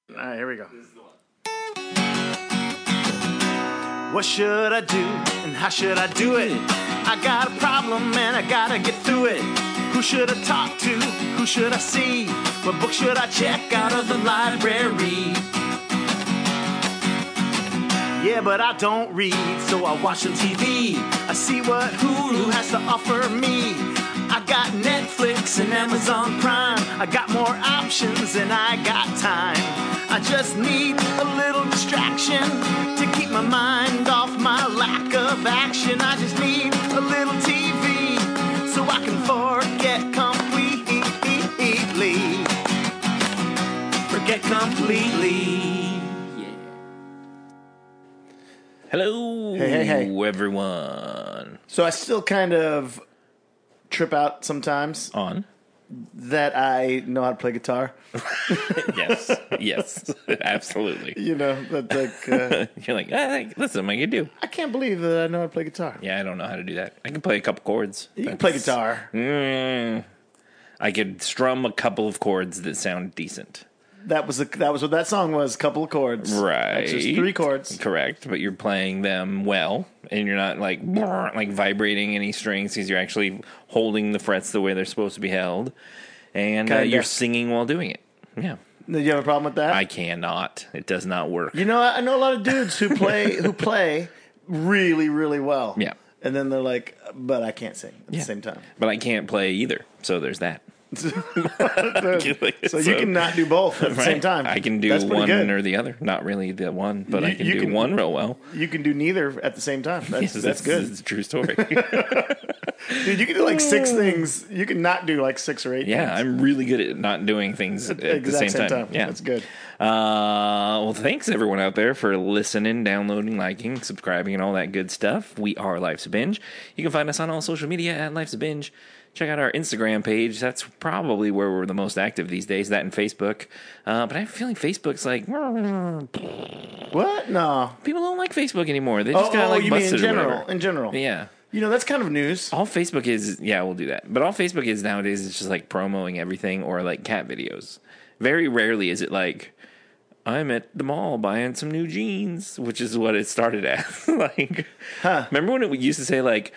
All right, here we go. What should I do and how should I do it? I got a problem and I gotta get through it. Who should I talk to? Who should I see? What book should I check out of the library? Yeah, but I don't read, so I watch some TV. I see what Hulu has to offer me. I got Netflix and Amazon Prime. I got more options than I got time. I just need a little distraction to keep my mind off my lack of action. I just need a little TV so I can forget completely. Forget completely. Yeah. Hello, Hey. everyone. So I still kind of trip out sometimes On? that I know how to play guitar. Yes, absolutely. You know, that like You're like, listen, what can you do? I can't believe that I know how to play guitar. Yeah, I don't know how to do that. I can play a couple chords. You can play guitar. I could strum a couple of chords that sound decent. That was what that song was. Couple of chords, Right. That's just 3 chords. Correct, but you're playing them well, and you're not like vibrating any strings because you're actually holding the frets the way they're supposed to be held, and you're singing while doing it. Yeah. Do you have a problem with that? I cannot. It does not work. You know, I know a lot of dudes who play really, really well. Yeah. And then they're like, but I can't sing at the same time. But I can't play either, so there's that. So you can not do both at the same time. I can do one or the other. Not really the one, but I can do one real well. You can do neither at the same time. That's good. It's a true story. Dude, you can do like 6 things. You can not do like 6 or 8 Yeah, things. I'm really good at not doing things at the same time. Yeah, that's good. Well, thanks everyone out there for listening, downloading, liking, subscribing, and all that good stuff. We are Life's a Binge. You can find us on all social media at Life's a Binge. Check out our Instagram page. That's probably where we're the most active these days, that and Facebook. But I have a feeling Facebook's like... What? No. People don't like Facebook anymore. They just got like you mean busted in general? or whatever. In general. Yeah. You know, that's kind of news. All Facebook is... Yeah, we'll do that. But all Facebook is nowadays is just like promoting everything or like cat videos. Very rarely is it like... I'm at the mall buying some new jeans, which is what it started as. Remember when it used to say like...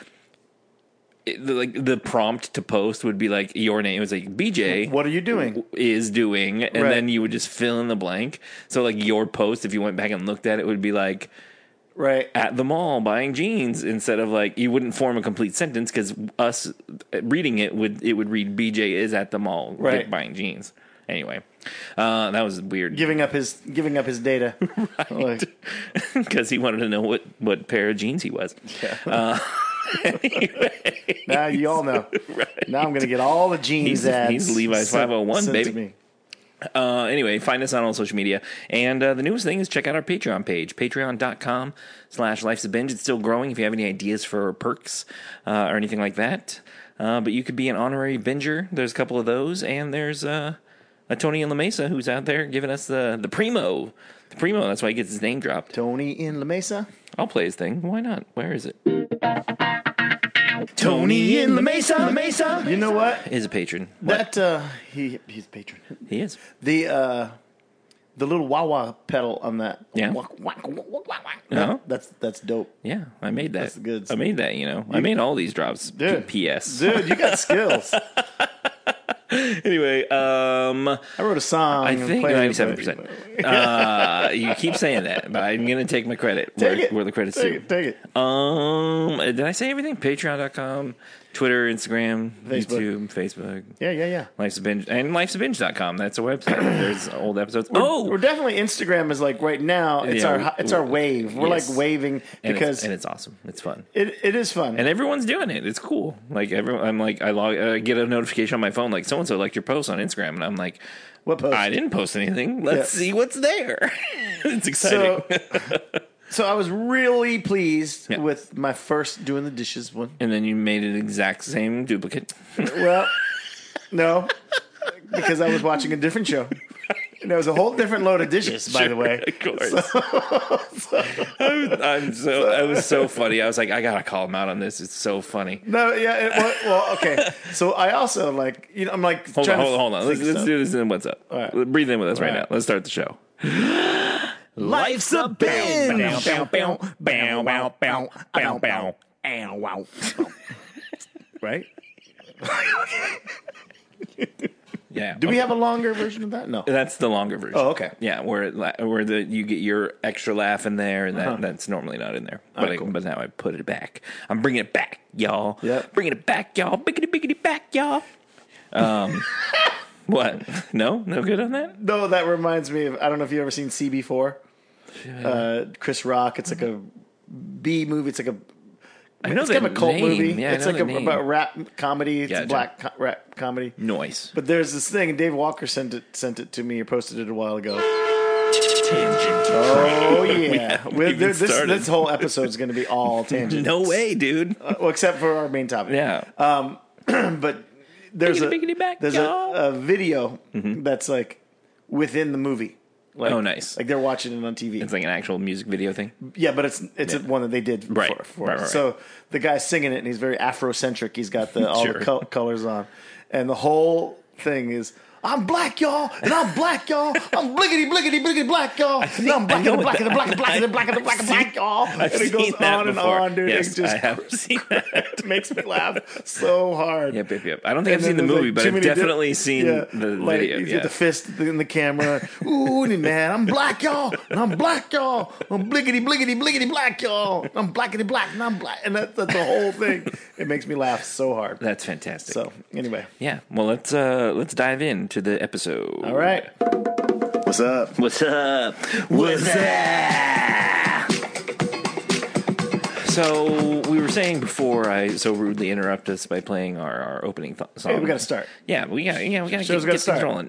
the prompt to post would be like your name. It was like BJ. What are you doing? Is doing, and then you would just fill in the blank. So like your post, if you went back and looked at it, would be like at the mall buying jeans instead of like you wouldn't form a complete sentence because us reading it would read BJ is at the mall buying jeans. Anyway, that was weird. Giving up his data, right? Because he wanted to know what pair of jeans he was. Yeah. Anyway. Now you all know. Right. Now I'm going to get all the jeans ads. He's Levi's 501, baby. To me. Anyway, find us on all social media. And the newest thing is check out our Patreon page, patreon.com/Life's a Binge. It's still growing if you have any ideas for perks or anything like that. But you could be an honorary binger. There's a couple of those. And there's a Tony in La Mesa who's out there giving us the Primo. The Primo, that's why he gets his name dropped. Tony in La Mesa? I'll play his thing. Why not? Where is it? Tony in La Mesa. La Mesa. You know what? Is a patron. That he's a patron. He is. The little wah-wah pedal on that. Yeah. No, that's dope. Yeah, I made that. That's good. I made that, I made all these drops. Dude. P.S. Dude, you got skills. Anyway, I wrote a song. I think 97%. You keep saying that, but I'm going to take my credit where the credit's due. Take it. Did I say everything? Patreon.com, Twitter, Instagram, YouTube, Facebook. Yeah. Life's a Binge. And life'sabinge.com. That's a website. There's old episodes. We're definitely Instagram is like right now. It's our wave. We're like waving because and it's awesome. It's fun. It is fun, and everyone's doing it. It's cool. Like I'm like I get a notification on my phone like so and so liked your post on Instagram, and I'm like, what post? I didn't post anything. Let's see what's there. It's exciting. So I was really pleased with my first doing the dishes one. And then you made an exact same duplicate. Well, no, because I was watching a different show. And it was a whole different load of dishes, by the way. Of course. It was so funny. I was like, I gotta call him out on this. It's so funny. No, yeah. Well, okay. So I also I'm like, hold on. Let's do this in what's up. All right. Breathe in with us right now. Let's start the show. Life's a binge. Right? Yeah. Do we have a longer version of that? No. That's the longer version. Oh, okay. Yeah, where you get your extra laugh in there, and that's normally not in there. But cool. but now I put it back. I'm bringing it back, y'all. Yep. Bringing it back, y'all. Biggity back, y'all. What? No good on that. No, that reminds me of, I don't know if you've ever seen CB4. Chris Rock. It's like a B movie. It's like a I know it's kind of a cult name. movie. Yeah, It's like about rap comedy. It's Gotcha. a black rap comedy. Noise. But there's this thing, and Dave Walker sent it to me or posted it a while ago. Tangent. Oh yeah, started. this whole episode is going to be all tangents. No way, dude. Well, except for our main topic. Yeah. But there's Biggity back, there's y'all. a video that's like within the movie. Like, Oh, nice. Like they're watching it on TV. It's like an actual music video thing. Yeah, but it's one that they did Right. for Right. So the guy's singing it, and he's very Afrocentric. He's got all Sure. the colors on, and the whole thing is, "I'm black, y'all, and I'm black, y'all. I'm bliggity black, y'all. And I'm black and black and black and black and black and black and black, y'all." And it goes on and on, dude. Yes, It just I have seen that. it makes me laugh so hard. Yep. I don't think I've And seen the then there's, movie, like, but Jimmy I've Dip- definitely seen yeah, the like, video. He's Yeah. got the fist in the camera. Ooh, man, I'm black, y'all, and I'm black, y'all. I'm bliggity black, y'all. I'm blackity black, and I'm black. And that's the whole thing. It makes me laugh so hard. That's fantastic. So, anyway. Yeah. Well, let's dive into the episode. All right. What's up? What's up? What's up? So we were saying before I so rudely interrupt us by playing our opening song. Hey, we got to start. Yeah, we got to Show's get gotta things start. rolling.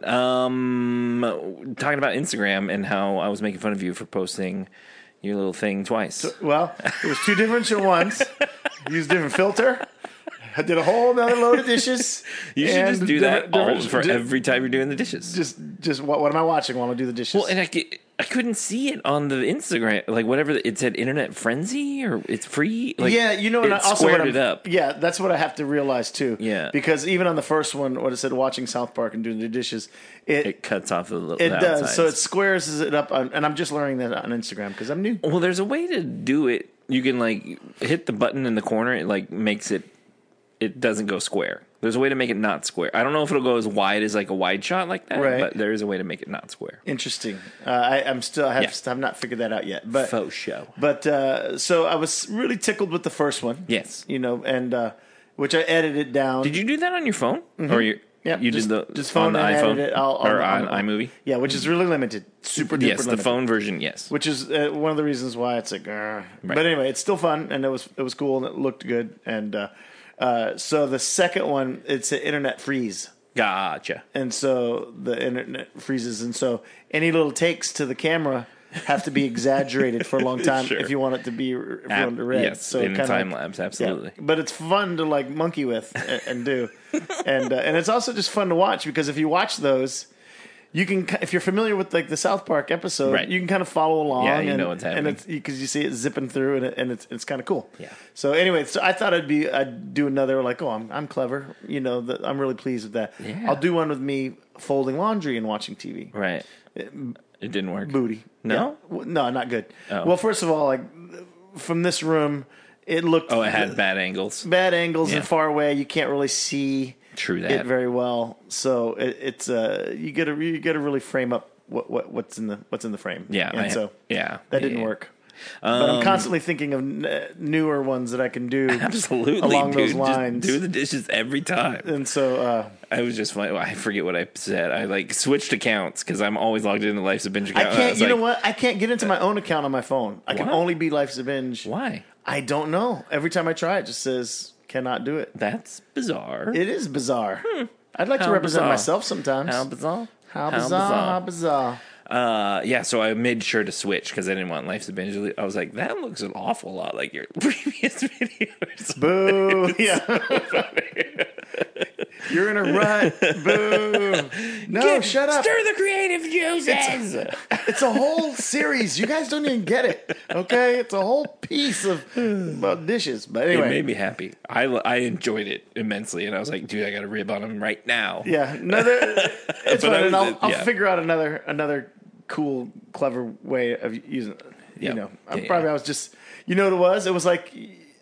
Talking about Instagram and how I was making fun of you for posting your little thing twice. Well, it was two different ones. Used a different filter. I did a whole other load of dishes. You should and just do that different- every time you're doing the dishes. Just what am I watching while I do the dishes? Well, and I couldn't see it on the Instagram, like whatever it said, Internet Frenzy or it's free. Like, yeah, you know, and it also squared what it up. Yeah, that's what I have to realize too. Yeah. because even on the first one, what it said, watching South Park and doing the dishes, It cuts off the little. it the does. outsides. So it squares it up, and I'm just learning that on Instagram because I'm new. Well, there's a way to do it. You can like hit the button in the corner. It like makes it. It doesn't go square. There's a way to make it not square. I don't know if it'll go as wide as like a wide shot like that, Right. but there is a way to make it not square. Interesting. I've not figured that out yet. But Faux show. But so I was really tickled with the first one. Yes. You know, and which I edited down. Did you do that on your phone or you? Yep, you just- did just on phone the and iPhone edited it or on iMovie? Yeah, which is really limited. Super duper Yes, limited. the phone version. Yes. Which is one of the reasons why it's like, but anyway, it's still fun and it was cool and it looked good. And so the second one, it's an internet freeze. Gotcha. And so the internet freezes. And so any little takes to the camera have to be exaggerated for a long time Sure. if you want it to be if you want it to read. Yes, so in kinda time like- lapse, absolutely. Yeah. But it's fun to like monkey with and do. And it's also just fun to watch because if you watch those, you can, if you're familiar with like the South Park episode, Right. you can kind of follow along. Yeah, you and, know what's happening. and it's because you see it zipping through, and it's kind of cool. Yeah. So anyway, so I thought I'd do another like, I'm clever, you know, I'm really pleased with that. Yeah. I'll do one with me folding laundry and watching TV. Right. It didn't work. Booty. No? Yeah. No, not good. Oh. Well, first of all, like from this room, it looked Oh, it had bad angles. bad angles Yeah. and far away. You can't really see True it that. very well. So it's you got to really frame up what's in the frame. Yeah. and so yeah. that didn't Yeah. work. But I'm constantly thinking of newer ones that I can do. Absolutely, along dude. those lines. Just do the dishes every time. And so I was just like, I forget what I said. I like switched accounts because I'm always logged into Life's a Binge account. I can't. was You know like, what? I can't get into my own account on my phone. I can What? only be Life's a Binge. Why? I don't know. Every time I try, it just says cannot do it. That's bizarre. It is bizarre. I'd like to How represent bizarre. myself sometimes. How bizarre. How bizarre. How bizarre. Yeah, so I made sure to switch because I didn't want Life's a Binge. I was like, that looks an awful lot like your previous videos. Boo. Yeah. You're in a rut. Boo. No, shut up. Stir the creative juices. It's a whole series. You guys don't even get it. Okay? It's a whole piece of about dishes. But It anyway. made me happy. I enjoyed it immensely, and I was like, dude, I got a rib on him right now. Yeah. It's But fine. And yeah. I'll figure out another cool, clever way of using it. You know, Yeah. I was just, you know what it was? It was like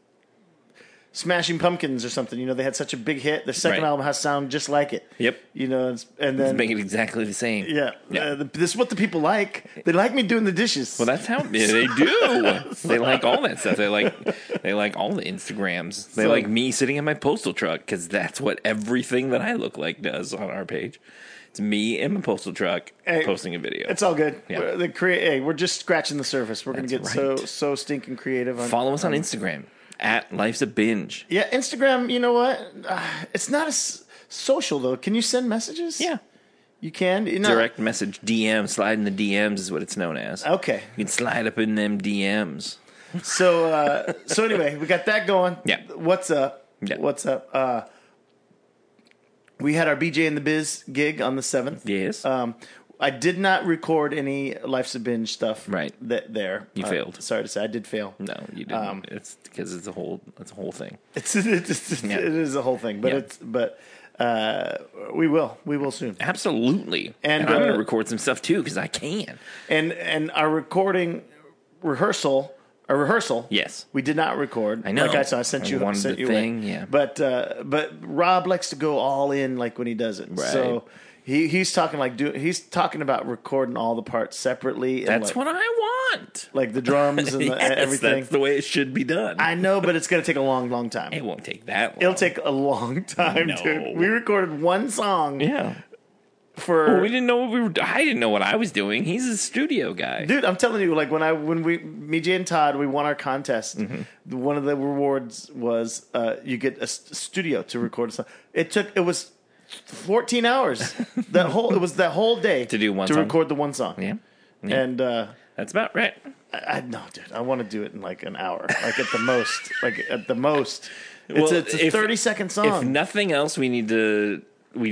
Smashing Pumpkins or something. You know, they had such a big hit. Their second Right. album has sound just like it. Yep. You know, and then Make it exactly the same. yeah, this is what the people like. They like me doing the dishes. Well, that's how they do. They like all that stuff. They like all the Instagrams. They So- like me sitting in my postal truck because that's what everything that I look like does on our page. It's me in my postal truck Hey, posting a video. It's all good. Yeah. We're just scratching the surface. We're going to get That's so stinking creative. Follow us on Instagram at Life's a Binge. Yeah, Instagram. You know what? It's not as social though. Can you send messages? Yeah. you can. You know, Direct message DM, slide in the DMs is what it's known as. Okay. You can slide up in them DMs. So anyway, we got that going. Yeah. What's up? Yeah. What's up? We had our BJ in the Biz gig on the 7th. Yes. I did not record any Life's a Binge stuff. Right. There. You failed. Sorry to say, I did fail. No, you didn't. It's because it's a whole thing. It is a whole thing, but Yeah. we will soon. Absolutely. And, And I'm going to record some stuff too because I can. And our recording rehearsal. A rehearsal. Yes. We did not record. I know. Like I said, I sent you wanted sent the you thing, away. yeah. But Rob likes to go all in like when he does it. Right. So he's talking he's talking about recording all the parts separately. And That's what I want. like the drums and Yes, everything. That's the way it should be done. I know, but it's going to take a long time. It won't take that long. It'll take a long time, No. dude. We recorded one song Yeah. for. Well, we didn't know what we were. I didn't know what I was doing. He's a studio guy. Dude, I'm telling you, like me, Jay, and Todd, we won our contest. Mm-hmm. One of the rewards was you get a studio to record a song. It was 14 hours. It was that whole day To do one song? record the one song. Yeah. And That's about right. I no, dude, I want to do it in like an hour, like at the most, Well, It's a 30-second song. If nothing else, we need to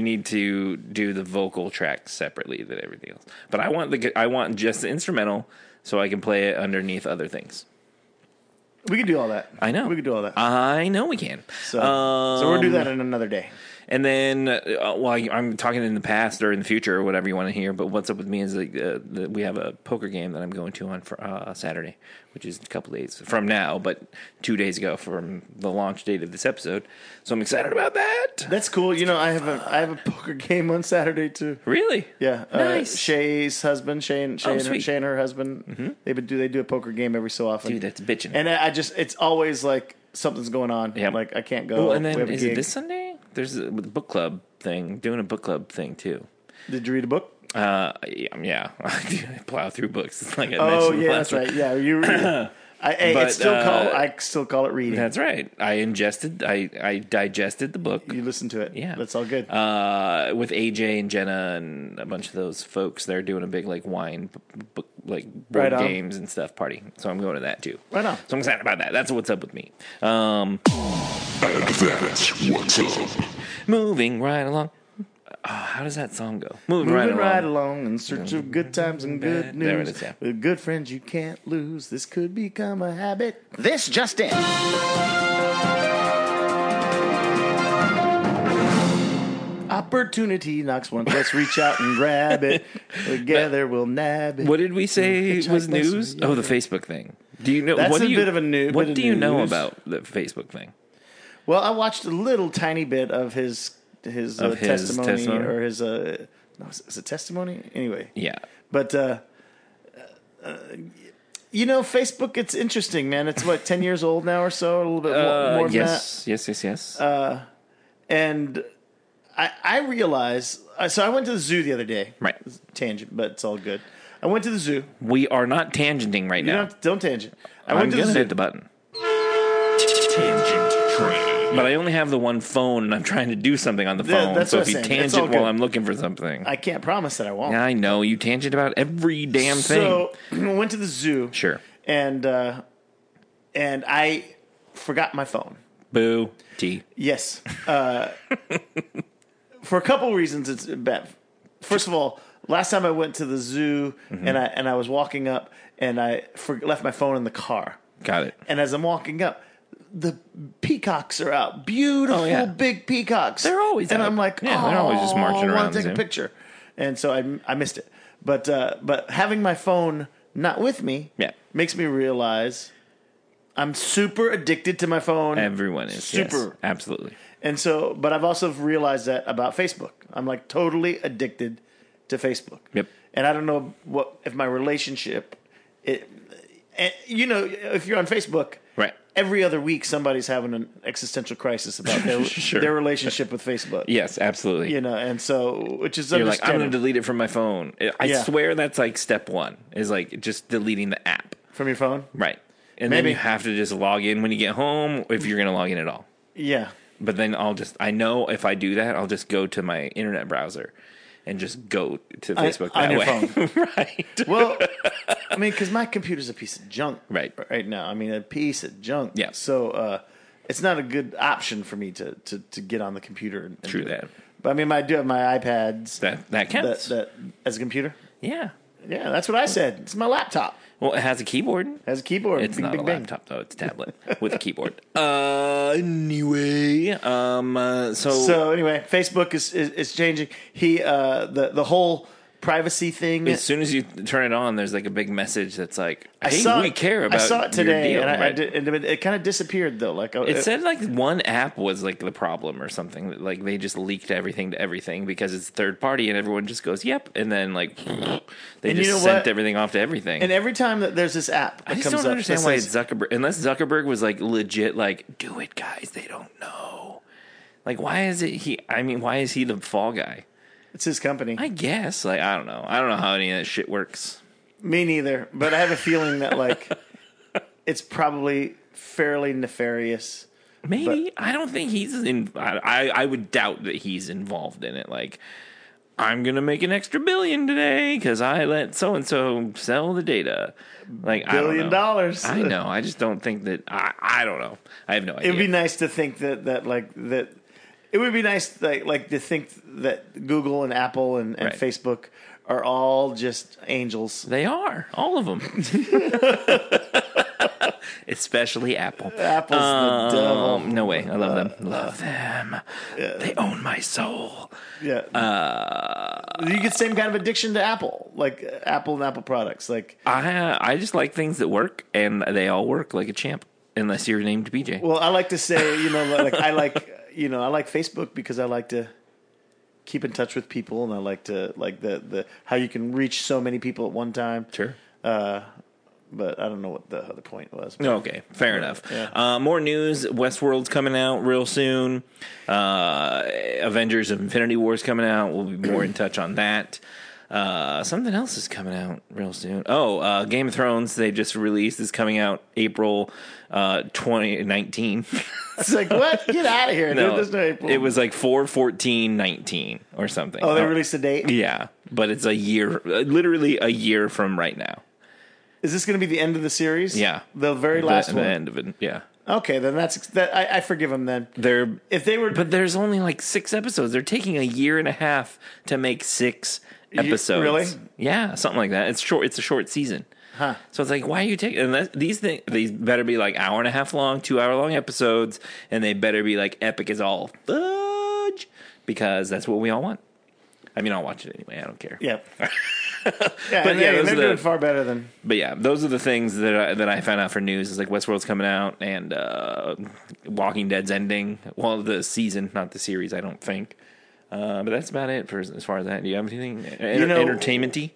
do the vocal tracks separately than everything else. But I want just the instrumental so I can play it underneath other things. We can do all that. I know we can do all that. I know we can. So we'll do that in another day. And then, I'm talking in the past or in the future or whatever you want to hear. But what's up with me is we have a poker game that I'm going to on for Saturday, which is a couple days from now, but 2 days ago from the launch date of this episode. So I'm excited about that. That's cool. You know, I have a poker game on Saturday too. Really? Yeah, Nice. Shay's husband, Shay and sweet. her husband. They do a poker game every so often. Dude, that's bitching. And it's always like something's going on. Yep. Like I can't go. Oh, and We then have a is it gig. this Sunday? There's a book club thing. Doing a book club thing too. Did you read a book? Yeah. I plow through books. It's like I Oh mentioned yeah, last that's week. right. Yeah, you. I still call it reading. That's right. I digested the book. You listen to it. Yeah. That's all good. With AJ and Jenna and a bunch of those folks. They're doing a big like wine book like board Right on. games and stuff party. So I'm going to that too. Right on. So I'm excited about that. That's what's up with me. And that's what's up. Moving right along. How does that song go? Moving Moving right along. along in search of good times and good news. There it is, yeah. With good friends you can't lose. This could become a habit. This just in. Opportunity knocks once. Let's reach out and grab it. Together we'll nab it. What did we say Hitchhike was bus, news? yeah. Oh, the Facebook thing. Do you know? That's what a do you, bit of a new- What bit of do you know news. about the Facebook thing? Well, I watched a little tiny bit of his testimony or his no, is it testimony? Anyway, Yeah. but you know, Facebook. It's interesting, man. It's what 10 years old now or so, a little bit more than that. Yes. And I realize. So I went to the zoo the other day. Right. Tangent, but it's all good. I went to the zoo. We are not tangenting right You now. don't tangent. I I'm went to the gonna zoo. hit the button, Tangent train. but I only have the one phone, and I'm trying to do something on the phone. that's So what if I'm you saying. It's all tangent while good. I'm looking for something, I can't promise that I won't. yeah, I know you tangent about every damn thing. So I went to the zoo. Sure. And I forgot my phone. Boo. T. Yes. For a couple reasons, it's bad. First of all, last time I went to the zoo and I was walking up and I left my phone in the car. Got it. And as I'm walking up, the peacocks are out. Beautiful, Oh, yeah. big peacocks. They're always and out. I'm like, Yeah, they're always just marching I around want to the take a zoo. picture. And so I missed it. But having my phone not with me Yeah. makes me realize I'm super addicted to my phone. Everyone is. Super. Yes, absolutely. And so, but I've also realized that about Facebook. I'm like totally addicted to Facebook. Yep. And I don't know if my relationship, if you're on Facebook, Right. every other week somebody's having an existential crisis about Sure. their relationship with Facebook. Yes, absolutely. And so, which is You're like, I'm going to understandable. delete it from my phone. I Yeah. swear that's like step one, is like just deleting the app. From your phone? Right. And Maybe. then you have to just log in when you get home if you're going to log in at all. Yeah. But then I know if I do that, I'll just go to my internet browser and just go to Facebook on that your way. phone. Right. Well, I mean, because my computer's a piece of junk Right. now. I mean, a piece of junk. Yeah. So it's not a good option for me to get on the computer. And True do it. that. But I mean, I do have my iPads. That counts. That as a computer. Yeah. Yeah, that's what I said. It's my laptop. Well, it has a keyboard. It has a keyboard. It's Bing, not bing, a bing. laptop though; it's a tablet with a keyboard. Anyway, So anyway, Facebook is changing. The whole privacy thing. as soon as you turn it on, there's like a big message that's like, "Hey, we care about." I saw it today, your deal, and right? it kind of disappeared though. Like It said like one app was like the problem or something. Like they just leaked everything to everything because it's third party, and everyone just goes, "Yep," and then like they And just you know sent what? everything off to everything. And every time that there's this app that I just comes don't up, understand that why says- it's Zuckerberg. Unless Zuckerberg was like legit, like, do it, guys. They don't know. Like, why is it he? I mean, why is he the fall guy? it's his company. I guess. Like, I don't know. I don't know how any of that shit works. Me neither. But I have a feeling that like it's probably fairly nefarious. Maybe. I don't think he's in. I would doubt that he's involved in it. Like, I'm gonna make an extra $1 billion today because I let so and so sell the data. Like, $1 billion. I don't know. I know. I just don't think that. I don't know. I have no idea. It would be nice to think that it would be nice like to think that Google and Apple and Right. Facebook are all just angels. They are, all of them. Especially Apple. Apple's the devil. No way. I love them. Love them. They own my soul. Yeah. You get the same kind of addiction to Apple, like Apple and Apple products. Like, I just like things that work, and they all work like a champ, unless you're named BJ. well, I like to say, like I like Facebook because I like to keep in touch with people, and I like to like the how you can reach so many people at one time. Sure. But I don't know what the other point was. Okay, fair enough. Yeah. More news. Westworld's coming out real soon. Avengers Infinity War's coming out. We'll be more in touch on that. Something else is coming out real soon. Oh, Game of Thrones, they just released, is coming out April 2019. It's like, what? Get out of here, dude. There's no April. It was like 4/14/19 or something. Oh, they released a date? Yeah, but it's a year, literally a year from right now. Is this going to be the end of the series? Yeah. The very last the one? end of it, yeah. Okay, then that. I forgive them then. If they were... But there's only like 6 episodes. They're taking a year and a half to make 6 episodes. Really? Yeah, something like that. It's short. It's a short season. Huh. So it's like, why are you taking... And these better be like hour and a half long, 2 hour long episodes, and they better be like epic as all fudge, because that's what we all want. I mean, I'll watch it anyway. I don't care. Yeah. But and yeah, they're those are doing far better than... But yeah, those are the things that I found out for news. Is like Westworld's coming out and Walking Dead's ending. Well, the season, not the series, I don't think. But that's about it for as far as that. Do you have anything entertainment-y?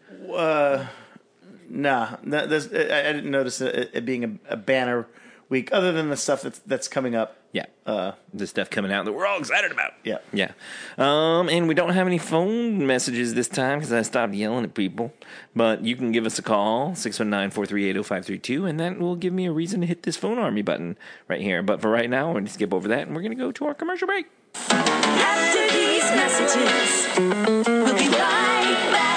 Nah, I didn't notice it being a banner week, other than the stuff that's coming up. Yeah, the stuff coming out that we're all excited about. Yeah. Yeah. And we don't have any phone messages this time because I stopped yelling at people. But you can give us a call, 619-438-0532, and that will give me a reason to hit this phone army button right here. But for right now, we're going to skip over that, and we're going to go to our commercial break. After these messages, we'll be right back.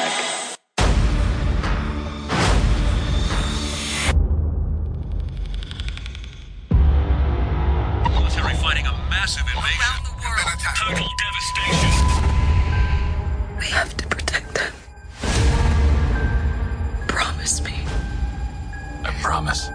Military fighting a massive invasion. Around the world. Total devastation. We have to protect them. Promise me. I promise.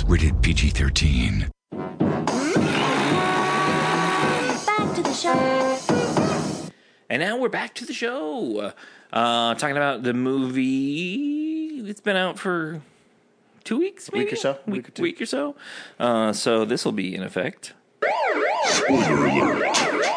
Rated PG-13. Back to the show. And now we're back to the show. Talking about the movie. It's been out for 2 weeks, maybe? Week or so. Week or so. So this will be in effect. Spoiler alert.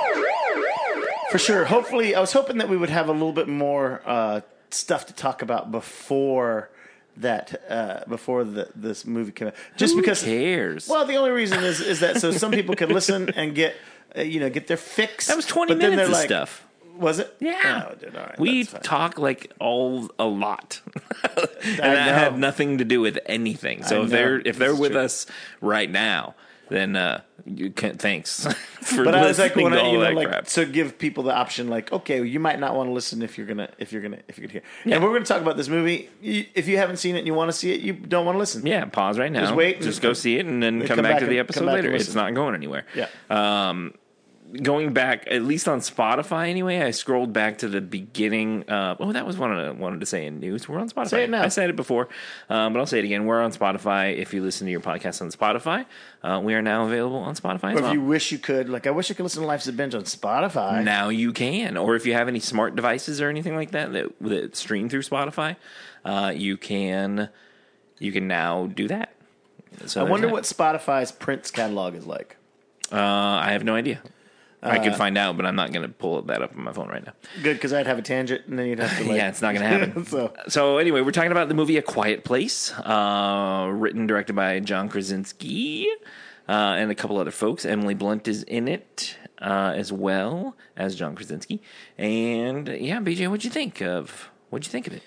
For sure. Hopefully, I was hoping that we would have a little bit more stuff to talk about before that, this movie came out. Just Who because. cares? Well, the only reason is that so some people could listen and get their fix. That was 20 but then minutes they're of like, stuff. Was it? Yeah. Oh, dude, all right, We that's fine. talk like a lot. And I that know. had nothing to do with anything. So I if know. they're This with is true. us right now, then you can thanks for But I was like, listening to when all that like crap. to give people the option, like, okay, you might not want to listen if you're gonna hear. Yeah. And we're gonna talk about this movie. If you haven't seen it and you want to see it, you don't want to listen. Yeah, pause right now. Just wait and- Just go see it and then and come come back back to the and- episode come back and later. It's listen. not going anywhere. Yeah. Going back, at least on Spotify anyway, I scrolled back to the beginning. That was one I wanted to say in news. We're on Spotify. Say it now. I said it before, but I'll say it again. We're on Spotify. If you listen to your podcast on Spotify, we are now available on Spotify as Or if well. you wish you could, like, I wish I could listen to Life's a Binge on Spotify. Now you can. Or if you have any smart devices or anything like that stream through Spotify, you can now do that. So I wonder there's what Spotify's Prince catalog is like. that. I have no idea. I could find out, but I'm not going to pull that up on my phone right now. Good, because I'd have a tangent, and then you'd have to, like... Yeah, it's not going to happen. So anyway, we're talking about the movie A Quiet Place, written, directed by John Krasinski and a couple other folks. Emily Blunt is in it as well as John Krasinski. And yeah, BJ, what'd you think of it?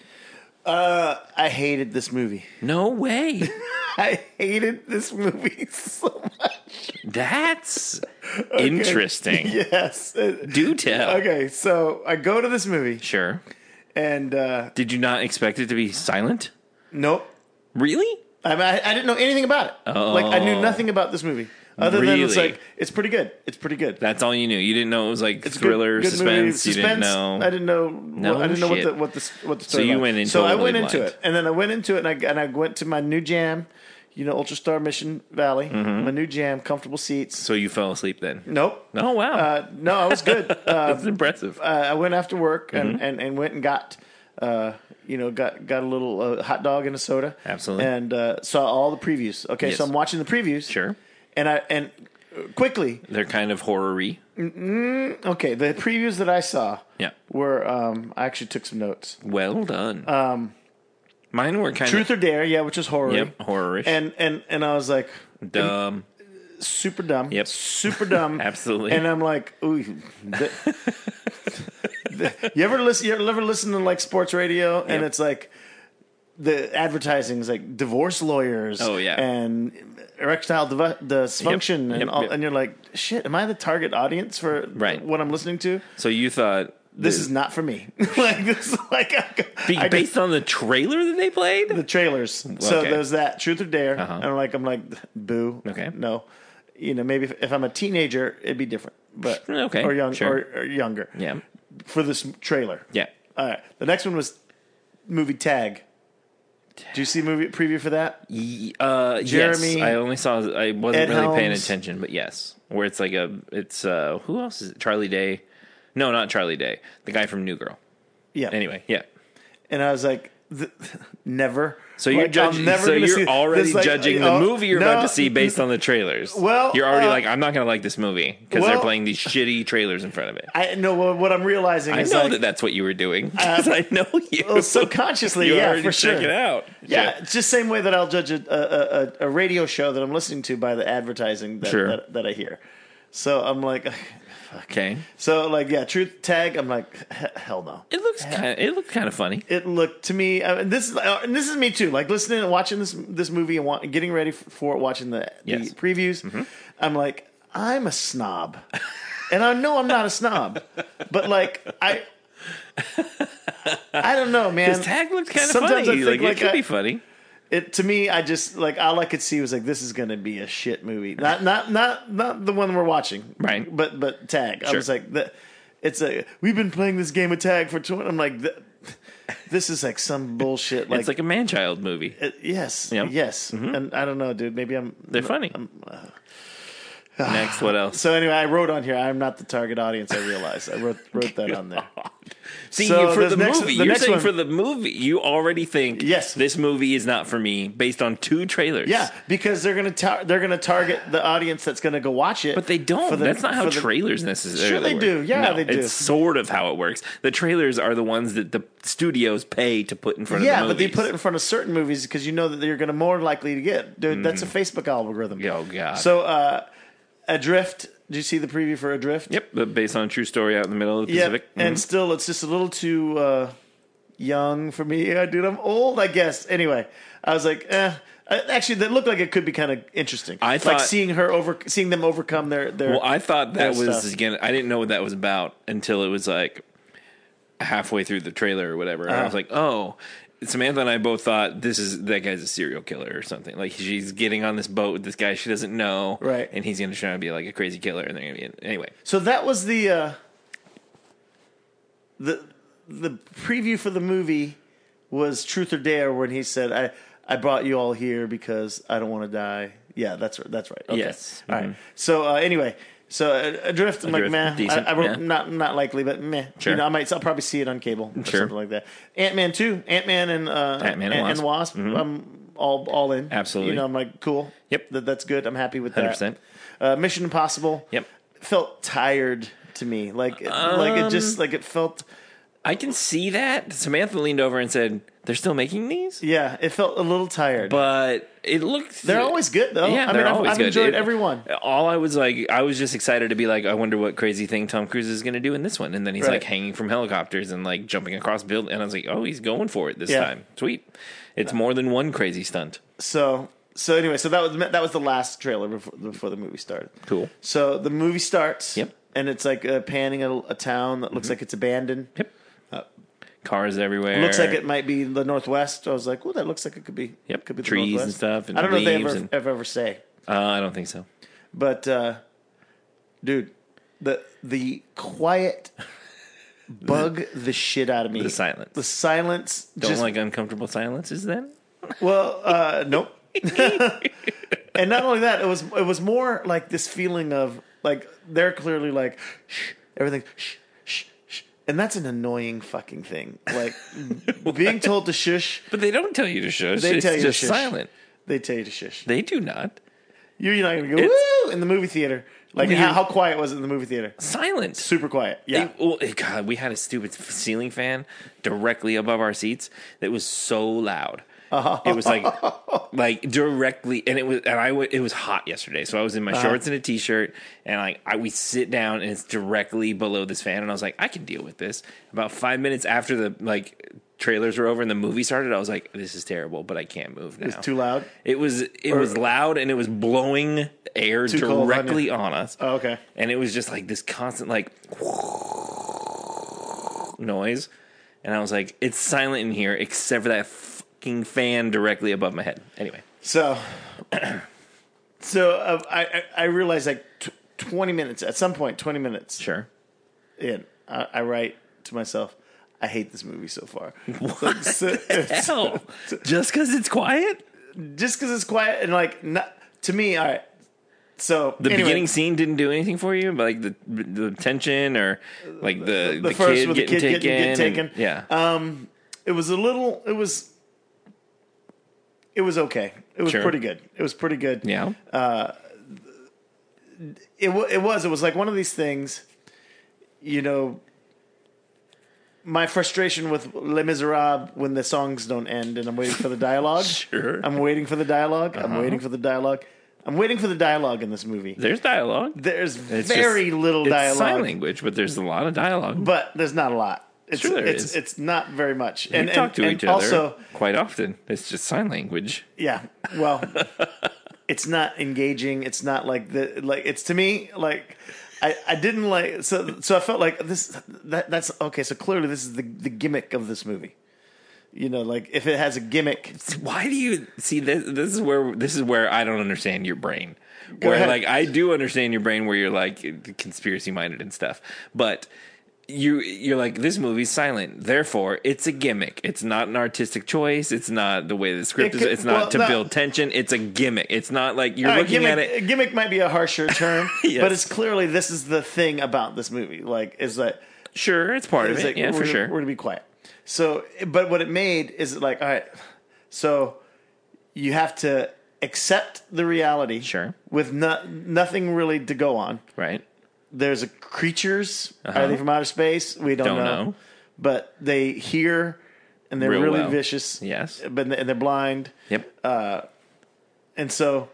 I hated this movie. No way. I hated this movie so much. That's interesting. Yes. Do tell. Okay, so I go to this movie, Sure. and Did you not expect it to be silent? nope. Really? I didn't know anything about it. Oh. Like, I knew nothing about this movie. Other than it's Really? like, it's pretty good. It's pretty good. That's all you knew. You didn't know it was like It's a thriller, good movie. suspense. You didn't know. I didn't know. No I didn't know shit. what the story. So you went into So it I went totally into blind. it, and then I went into it, and I went to my new jam, Ultra Star Mission Valley, my new jam, comfortable seats. So you fell asleep then? Nope. Oh wow, No, I was good. that's impressive. I went after work and went and got. Got a little hot dog and a soda. Absolutely. And saw all the previews. Okay, Yes. so I'm watching the previews. Sure. And quickly, They're kind of horror-y. okay, the previews that I saw Yeah. were, I actually took some notes. Well done. Mine were kind Truth of or Dare, yeah, which is horror. Yep, horror-ish. And I was like, dumb. super dumb. Yep. Super dumb. Absolutely. And I'm like, ooh. You ever listen to like sports radio and Yep. it's like the advertising is like divorce lawyers. Oh, yeah. And erectile dysfunction Yep, and all, yep. and you're like, shit, am I the target audience for Right. what I'm listening to? So you thought This is not for me. Like this is like I based on the trailer that they played? the trailers. So Okay. there's that Truth or Dare, Uh-huh. and I'm like, boo. Okay. No, maybe if I'm a teenager, it'd be different, but Okay, or young sure. or younger. Yeah. For this trailer. Yeah. All right. The next one was movie Tag. Did you see movie preview for that? Jeremy, yes. I only saw. I wasn't Ed really paying Helms. attention, but yes, where it's like who else is it? Charlie Day? No, not Charlie Day. The guy from New Girl. Yeah. Anyway, yeah. And I was like, never. So you're Like, I'm judging. never So gonna you're see- already this, like, judging the oh, movie you're no, about to see based on the trailers. Well, you're already like, I'm not going to like this movie because they're well- playing these shitty trailers in front of it. I know what I'm realizing I is know like, that that's what you were doing because I know you. well, subconsciously, you yeah, already for sure. check it out. Yeah, it's just the same way that I'll judge a radio show that I'm listening to by the advertising that, Sure. that I hear. So I'm like, Okay. so like, yeah, Truth Tag. I'm like, hell no. It looks kind of funny. It looked to me, and this is me too. Like listening and watching this movie and getting ready for it, watching the Yes. previews. I'm like, I'm a snob, and I know I'm not a snob, but like I don't know, man. His tag looked kind of Sometimes funny. I think, Like, like, it could be funny. It to me, I just like all I could see was like this is going to be a shit movie. Not the one we're watching, Right. But Tag. I Sure. was like, we've been playing this game of Tag for 20. I'm like, this is like some bullshit. Like It's like a man-child movie. yes, Yep. yes. And I don't know, dude. Maybe They're funny. Next, what else? So anyway, I wrote on here, I'm not the target audience, I realized. I wrote that on there. See, So for the the next- movie, the you're next saying one- for the movie, you already think Yes. this movie is not for me based on 2 trailers. Yeah, because they're gonna target the audience that's gonna go watch it. But they don't. for the- That's not how for the- trailers necessarily Sure they work. do. Yeah, No, they do. It's sort of how it works. The trailers are the ones that the studios pay to put in front of the Yeah, movies. but they put it in front of certain movies because you know that you're going to more likely to get. Dude, that's a Facebook algorithm. Oh, God. So, Adrift. Did you see the preview for Adrift? Yep, but based on a true story out in the middle of the Yeah, Pacific. and still, it's just a little too young for me. Dude, I'm old, I guess. Anyway, I was like, Actually, that looked like it could be kind of interesting. I like thought- seeing them overcome their. Well, I thought that their was stuff. again. I didn't know what that was about until it was like halfway through the trailer or whatever. And I was like, oh. Samantha and I both thought that guy's a serial killer or something. Like she's getting on this boat with this guy she doesn't know, Right. And he's going to try to be like a crazy killer, and they're going to be anyway. So that was the preview for the movie was Truth or Dare when he said, I brought you all here because I don't want to die. Yeah, that's right. Okay. Yes. All right. So anyway, Adrift, I'm like, Adrift, meh. decent, I wrote yeah. not likely, but meh. Sure. You know, I'll probably see it on cable or Sure. something like that. Ant-Man 2, Ant-Man and and Wasp. I'm all in. Absolutely. You know, I'm like, cool. Yep. That's good. I'm happy with that. 100%. Mission Impossible. Yep. Felt tired to me. It felt. I can see that. Samantha leaned over and said, "They're still making these?" Yeah, it felt a little tired. But it looked... They're always good, though. Yeah, I they're mean, always I've good. enjoyed every one. All I was like, I was just excited to be like, I wonder what crazy thing Tom Cruise is going to do in this one. And then he's Right. like hanging from helicopters and like jumping across buildings. And I was like, oh, he's going for it this Yeah. time. Sweet. It's more than one crazy stunt. So anyway, that was the last trailer before the movie started. Cool. So the movie starts. Yep. And it's like panning a town that looks like it's abandoned. Yep. Cars everywhere. It looks like it might be the Northwest. I was like, well, that looks like it could be. Yep. Could be the Trees and Northwest. stuff and I don't know if leaves they and- ever say. I don't think so. But dude, the quiet bug the shit out of me. The silence. The silence. Don't just, like uncomfortable silences then? Well, nope. And not only that, it was more like this feeling of like they're clearly like shh, everything shh, shh, shh, and that's an annoying fucking thing. Like being told to shush. But they don't tell you to shush. They It's tell you just to shush. silent. They tell you to shush. They do not. You're not gonna go It's- woo in the movie theater. Like Well, how quiet was it in the movie theater? Silent. Super quiet. Yeah. God, we had a stupid ceiling fan directly above our seats that was so loud. It was like directly, and it was hot yesterday. So I was in my shorts and a t-shirt, and we sit down, and it's directly below this fan, and I was like, I can deal with this. About 5 minutes after the trailers were over and the movie started, I was like, this is terrible, but I can't move now. It's too loud. It was loud, and it was blowing air Too cold on directly you. on us. Oh, okay. And it was just like this constant noise. And I was like, it's silent in here except for that fucking fan directly above my head. Anyway. So I realized like 20 minutes, at some point, 20 minutes Sure. in, I write to myself, I hate this movie so far. Hell. Just because it's quiet? Just because it's quiet and like, not, to me, all right. So The anyway, beginning scene didn't do anything for you? Like the tension or like the first kid with the getting kid taken? getting taken. Yeah. it was okay. It was Sure. pretty good. It was pretty good. Yeah. It was like one of these things, you know, my frustration with Les Miserables when the songs don't end and I'm waiting for the dialogue. Sure. I'm waiting for the dialogue. I'm waiting for the dialogue. I'm waiting for the dialogue in this movie. There's dialogue. There's It's very just- little It's dialogue. sign language, but there's a lot of dialogue. But there's not a lot. It's, Sure there it's, is. It's not very much. We talk to each other Also, quite often. It's just sign language. yeah, well, it's not engaging. It's not like it's to me, like, I didn't like, so I felt like that's okay. So clearly this is the gimmick of this movie. You know, like if it has a gimmick. Why do you see this? This is where I don't understand your brain. Go Where ahead. like I do understand your brain, where you're like conspiracy minded and stuff. But you're like, this movie's silent, therefore it's a gimmick. It's not an artistic choice. It's not the way the script is. It's not to build tension. It's a gimmick. It's not like you're looking at it. Gimmick might be a harsher term, Yes. but it's clearly this is the thing about this movie. Like, is that Sure, it's part of it's it. like, Yeah, for sure. We're gonna be quiet. So, but what it made is like, all right, so you have to accept the reality, Sure. with nothing really to go on. Right. There's creatures. Are they from outer space? We don't know. But they hear, and they're Real really well. vicious. Yes. And they're blind. Yep. And so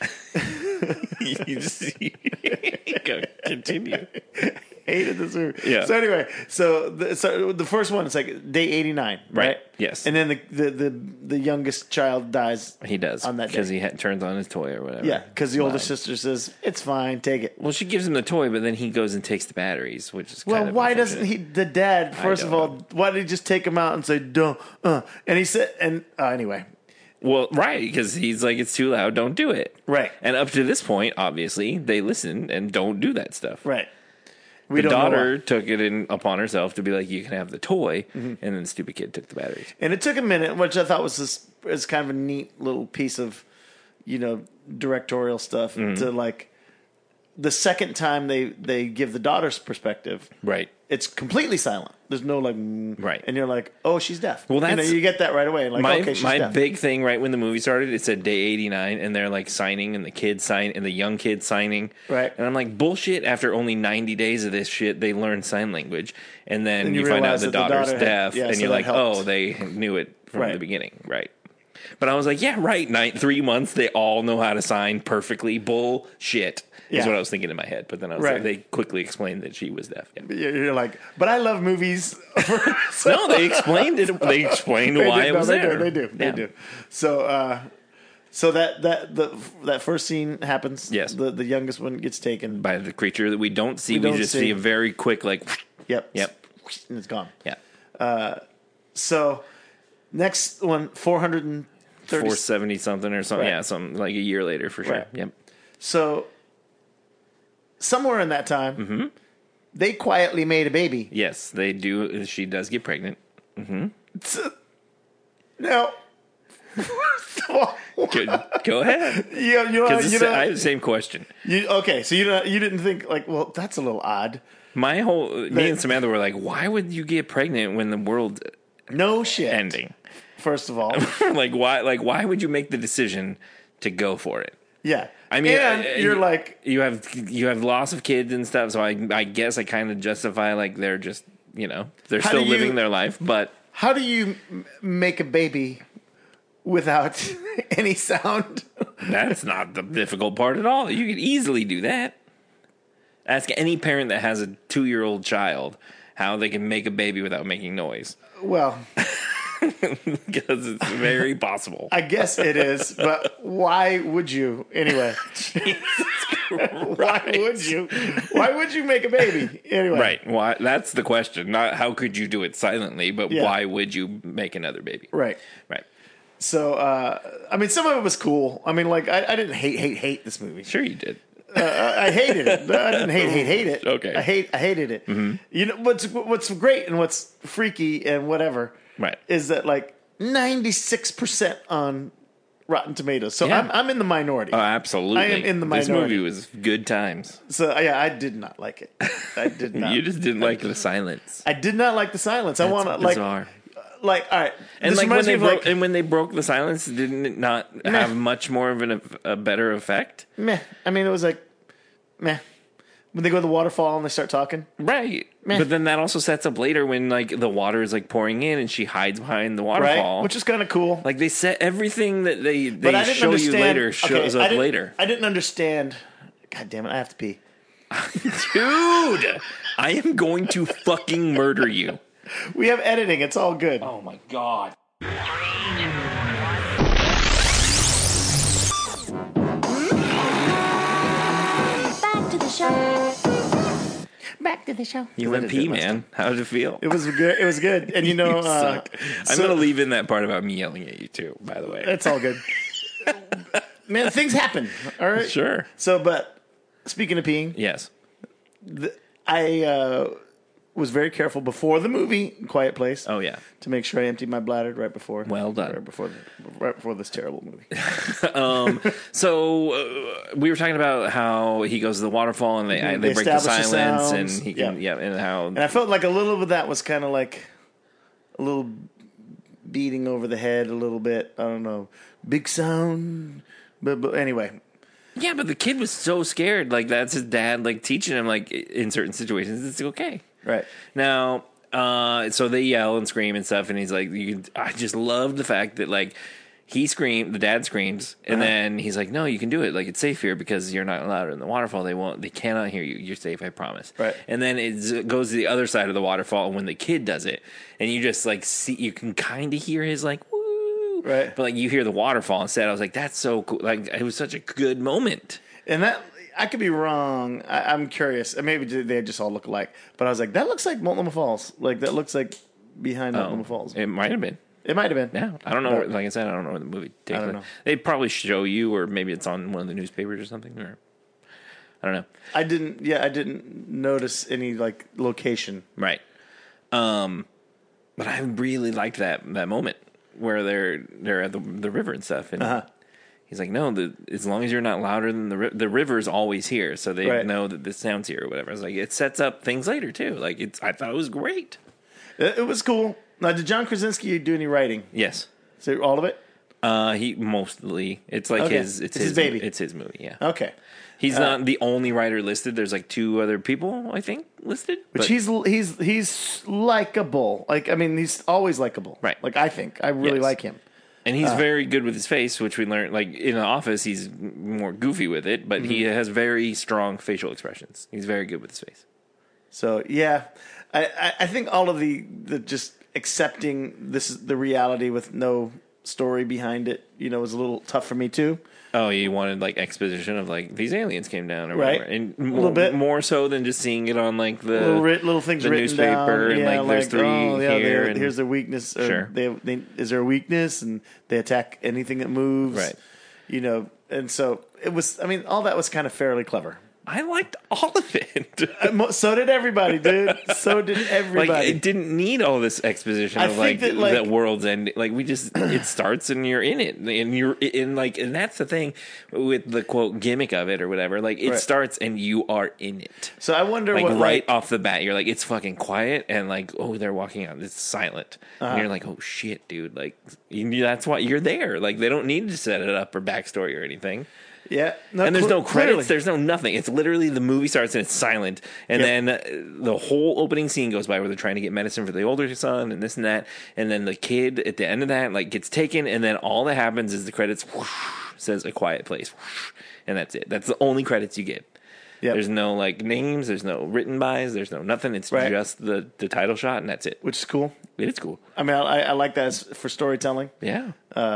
You just go, continue. hated this movie. Yeah. So anyway, so the first one, it's like day 89, right? Yes. And then the youngest child dies. He does on that because day. he turns on his toy or whatever. Yeah, because the older Blind. sister says it's fine, take it. Well, she gives him the toy, but then he goes and takes the batteries, which is Well, kind of why unfortunate. doesn't he? The dad, first of don't all, why did he just take him out and say don't? And he said, and anyway, Well, right, because he's like, it's too loud, don't do it. Right. And up to this point, obviously, they listen and don't do that stuff. right. We The don't know daughter why. took it upon herself to be like, you can have the toy, Mm-hmm. and then the stupid kid took the batteries. And it took a minute, which I thought was kind of a neat little piece of, directorial stuff to like. The second time they give the daughter's perspective, Right. it's completely silent. There's no like, Right. and you're like, oh, she's deaf. Well, that's- you get that right away. Like, okay, she's My deaf. big thing right when the movie started, it said day 89, and they're like signing, and the kids sign, and the young kids signing. Right. And I'm like, bullshit, after only 90 days of this shit, they learn sign language. And then And you you find out realize the that the daughter's daughter had- deaf, yeah, and so you're that like, helped. oh, they knew it from Right. the beginning. Right. But I was like, yeah, right, 3 months, they all know how to sign perfectly. Bullshit. Is Yeah. what I was thinking in my head. But then I was Right. like, they quickly explained that she was deaf. Yeah. You're like, but I love movies. So- No, they explained it. They explained why do. it No, was they there. do. They do. They Yeah. do. So, so that first scene happens. Yes. The youngest one gets taken. By the creature that we don't see. We We, don't just see. see a very quick, like, Yep. Yep. And it's gone. yeah, So, next one, 430. 470 something or something. Right. Yeah, something like a year later for sure. Right. Yep. So, somewhere in that time, they quietly made a baby. Yes, they do. She does get pregnant. Now, Go ahead. Because I have the same question. okay, so you didn't think like, well, that's a little odd. Me and Samantha were like, why would you get pregnant when the world's No shit. ending? First of all, why would you make the decision to go for it? yeah. I mean, and you're like, you have loss of kids and stuff, so I guess I kind of justify like they're just they're How still do you- living their life, but how do you make a baby without any sound? that's not the difficult part at all. You could easily do that. Ask any parent that has a 2-year-old child how they can make a baby without making noise, Well, because it's very possible. I guess it is, but why would you anyway? Why would you? Why would you make a baby anyway? Right. Why? That's the question. Not how could you do it silently, but Yeah. why would you make another baby? Right. Right. So, I mean, some of it was cool. I mean, like, I didn't hate this movie. Sure, you did. I hated it. I didn't hate it. Okay. I hated it. You know what's great and what's freaky and whatever, Right. is that like 96% on Rotten Tomatoes. So Yeah. I'm in the minority. Oh, absolutely. I am in the This minority. movie was good times. So yeah, I did not like it. I did not. You just didn't like the silence. I did not like the silence. I want to Bizarre. like all right. And this like when reminds me they of when they broke the silence, didn't it not have much more of a better effect? meh. I mean, it was like meh. When they go to the waterfall and they start talking. Right. Meh. But then that also sets up later when like the water is like pouring in and she hides behind the waterfall. Right, which is kind of cool. Like they set everything that they But I didn't show you understand. later shows I up didn't- later. I didn't understand. God damn it! I have to pee. Dude, I am going to fucking murder you. We have editing. It's all good. Oh my god. Back to the show. Back to the show. You went pee, man. How did it feel? It was good. It was good. And you know, You suck. I'm so- gonna leave in that part about me yelling at you too, by the way. it's all good. Man, things happen. All right. Sure. So, but speaking of peeing, Yes. I was very careful before the movie, Quiet Place. Oh, yeah. To make sure I emptied my bladder right before. Well done. Right before this terrible movie. So we were talking about how he goes to the waterfall and they break the establish the silence and sounds. he can and how And I felt like a little bit of that was kind of like a little beating over the head a little bit. I don't know. Big sound. But anyway. yeah, but the kid was so scared. Like that's his dad like teaching him like in certain situations it's okay. Right. Now, so they yell and scream and stuff, and he's like, I just love the fact that like the dad screams, and then he's like, no, you can do it. Like it's safe here because you're not allowed in the waterfall. They cannot hear you. You're safe, I promise. Right. And then it goes to the other side of the waterfall when the kid does it, and you just like you can kind of hear his like woo, Right. but like you hear the waterfall instead. I was like, that's so cool. Like it was such a good moment. And that, I could be wrong. I'm curious. And maybe they just all look alike. But I was like, that looks like Multnomah Falls. Like, that looks like behind Multnomah Falls. It might have been. It might have been. Yeah, I don't know. Like I said, I don't know where the movie takes don't place. know. They'd probably show you, or maybe it's on one of the newspapers or something, or I don't know. I didn't notice any, like, location. Right. But I really liked that moment where they're at the river and stuff, and he's like, no, as long as you're not louder than the river's always here, so they know that this sound's here or whatever. I was like, it sets up things later too. Like I thought it was great. It was cool. Now, did John Krasinski do any writing? Yes. So all of it? He mostly. It's like Okay. his baby. It's his movie. Yeah. Okay. He's not the only writer listed. There's like 2 other people, I think, listed. But he's likable. Like, I mean, he's always likable. Right. Like, I think. I really Yes. like him. And he's very good with his face, which we learned. Like in The Office, he's more goofy with it, but he has very strong facial expressions. He's very good with his face. So, yeah. I think all of the just accepting this is the reality with no story behind it, was a little tough for me too. Oh, you wanted like exposition of like these aliens came down or Right. whatever, and A little bit. more so than just seeing it on like the Little things the written newspaper down. and Yeah, like there's 3 here. And, here's their weakness. Or Sure. Is there a weakness, and they attack anything that moves. Right. And so it was. I mean, all that was kind of fairly clever. I liked all of it. So did everybody, dude. So did everybody. Like it didn't need all this exposition I of think like that, that world's end. Like we just it starts and you're in it, and you're in like, and that's the thing with the quote gimmick of it or whatever. Like it Right. starts and you are in it. So I wonder Like what right off the bat, you're like, it's fucking quiet, and like, oh, they're walking out. It's silent, Uh-huh. and you're like, oh shit, dude. Like that's why you're there. Like they don't need to set it up or backstory or anything. Yeah. And there's no credits. Clearly. There's no nothing. It's literally the movie starts and it's silent. And Yep. then the whole opening scene goes by where they're trying to get medicine for the older son and this and that. And then the kid at the end of that like gets taken. And then all that happens is the credits whoosh, says A Quiet Place. Whoosh, and that's it. That's the only credits you get. Yep. There's no like names. There's no written bys. There's no nothing. It's Right. just the title shot and that's it. Which is cool. It is cool. I mean, I like that for storytelling. Yeah.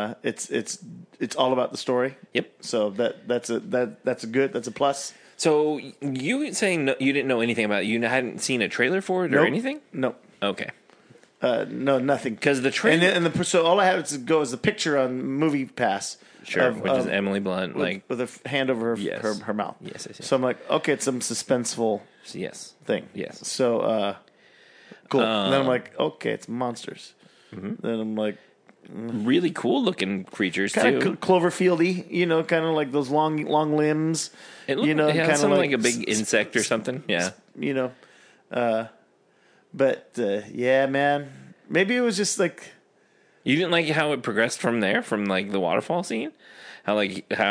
It's all about the story. Yep. So that's a plus. So you saying you didn't know anything about it. You hadn't seen a trailer for it or Nope. anything? No. Okay. No, nothing. Because the trailer... So all I have to go is the picture on Movie Pass. Sure, which is Emily Blunt, like with a hand over Yes. her mouth. Yes. So I'm like, okay, it's some suspenseful yes, thing. Yes. So cool. And then I'm like, okay, it's monsters. Mm-hmm. Then I'm like, really cool looking creatures kind too. of Cloverfieldy, kind of like those long limbs. It looked, kind had of something like a big insect or something. Yeah, But yeah, man, maybe it was just like. you didn't like how it progressed from there, from like the waterfall scene. What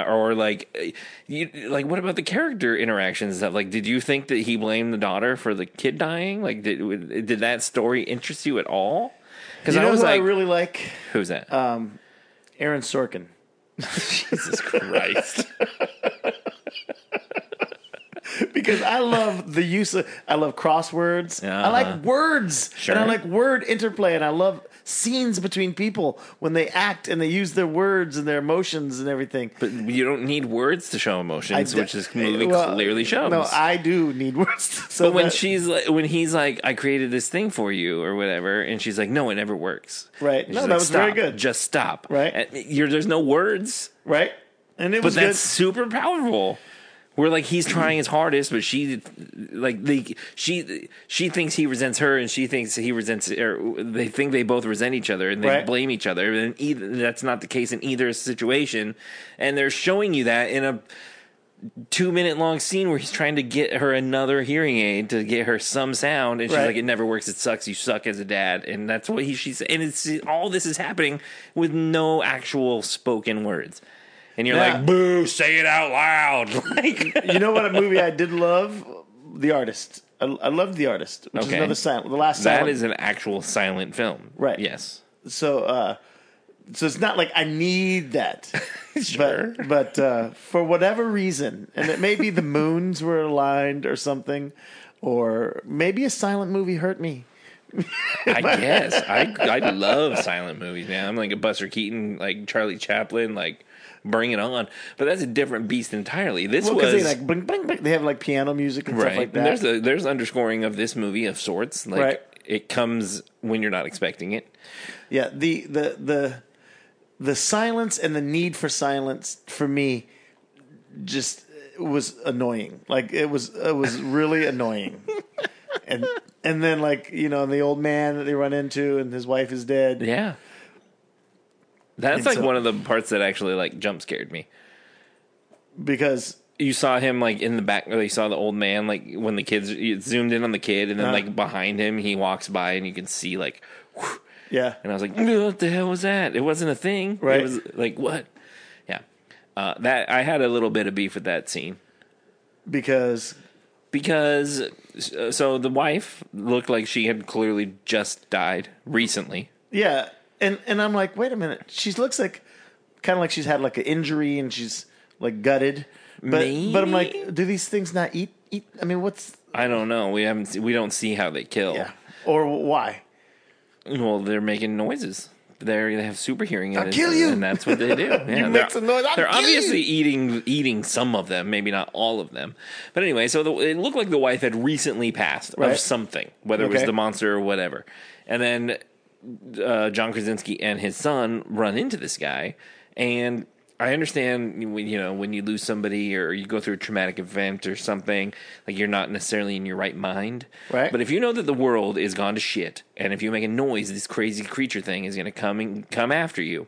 about the character interactions and stuff? Like, did you think that he blamed the daughter for the kid dying? Like, did that story interest you at all? Because You know I was who like, I really like? who's that? Aaron Sorkin. Jesus Christ. Because I love the use of, I love crosswords. I Uh-huh. like words. Sure. And I like word interplay. And I love scenes between people when they act and they use their words and their emotions and everything. But you don't need words to show emotions, which this movie Well, clearly shows. No, I do need words. So But when he's like, I created this thing for you or whatever, and she's like, no, it never works. Right. And No, she's that like, was very "Stop. good." Just stop. Right. And there's no words, right? And it but was that's good. super powerful. Where like he's trying his hardest, but she thinks he resents her, and she thinks he resents, or they think they both resent each other, and they Right. blame each other. And that's not the case in either situation, and they're showing you that in a 2-minute long scene where he's trying to get her another hearing aid to get her some sound, and she's Right. like, "It never works. It sucks. You suck as a dad." And that's what she's, and it's all this is happening with no actual spoken words. And you're Yeah. like, "Boo! Say it out loud!" Like, You know what a movie I did love? The Artist. I loved The Artist, which is Okay. another silent. The last that silent. is an actual silent film, Right. Yes, So it's not like I need that. Sure. But for whatever reason, and it may be the moons were aligned or something, or maybe a silent movie hurt me. I guess I love silent movies, man. I'm like a Buster Keaton, like Charlie Chaplin, like bring it on. But that's a different beast entirely. This Well, because was they like bling, bling, bling. They have like piano music and right. stuff like And that. there's underscoring of this movie of sorts. Like Right. it comes when you're not expecting it. Yeah, the silence and the need for silence for me just was annoying. Like it was really annoying. And then like, you know, the old man that they run into and his wife is dead. Yeah. That's And like so- one of the parts that actually like jump scared me. Because You saw him like in the back, or you saw the old man like when the kids, you zoomed in on the kid, and then like behind him he walks by and you can see like whew, yeah. and I was like, what the hell was that? It wasn't a thing. Right. It was like, what? Yeah. That I had a little bit of beef with that scene. Because Because, so the wife looked like she had clearly just died recently. yeah, and I'm like, wait a minute. She looks like kind of like she's had like an injury and she's like gutted. But I'm like, do these things not eat? I mean, what's I don't know. We don't see how they kill. yeah, or why? Well, they're making noises. They have super hearing I'll aids, kill you. and that's what they do. Yeah, make some noise, I'll they're kill obviously eating some of them, maybe not all of them. But anyway, so it looked like the wife had recently passed Right. of something, whether it was Okay. the monster or whatever. And then John Krasinski and his son run into this guy, and I understand, when you lose somebody or you go through a traumatic event or something, like you're not necessarily in your right mind. Right. But if you know that the world is gone to shit, and if you make a noise, this crazy creature thing is going to come after you,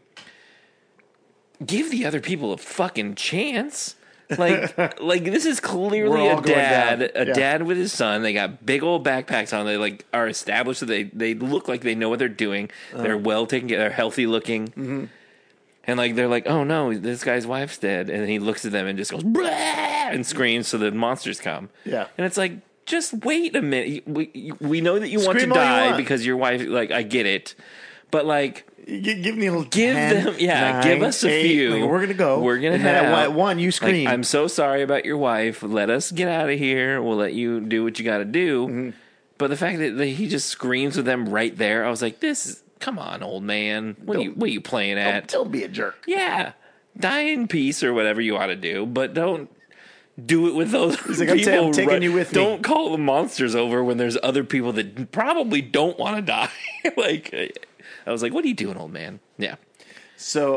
give the other people a fucking chance. Like this is clearly We're all a going dad, down. a Yeah. dad with his son. They got big old backpacks on. They like are established that they look like they know what they're doing. They're well taken care. They're healthy looking. Mm-hmm. And like they're like, oh no, this guy's wife's dead, and he looks at them and just goes blah and screams, so the monsters come. Yeah. And it's like, just wait a minute. We know that you want to Scream all you die want. because your wife. Like I get it, but like Give me a little give 10, them, yeah, 9, give us a 8, few. like, we're gonna go. We're gonna and then have at one. You like, scream. I'm so sorry about your wife. Let us get out of here. We'll let you do what you got to do. Mm-hmm. But the fact that he just screams with them right there, I was like, this is. Come on, old man. What are you playing at? Don't be a jerk. Yeah. Die in peace or whatever you ought to do, but don't do it with those like, I'm people. taking you with me. Don't call the monsters over when there's other people that probably don't want to die. Like, I was like, what are you doing, old man? Yeah. So,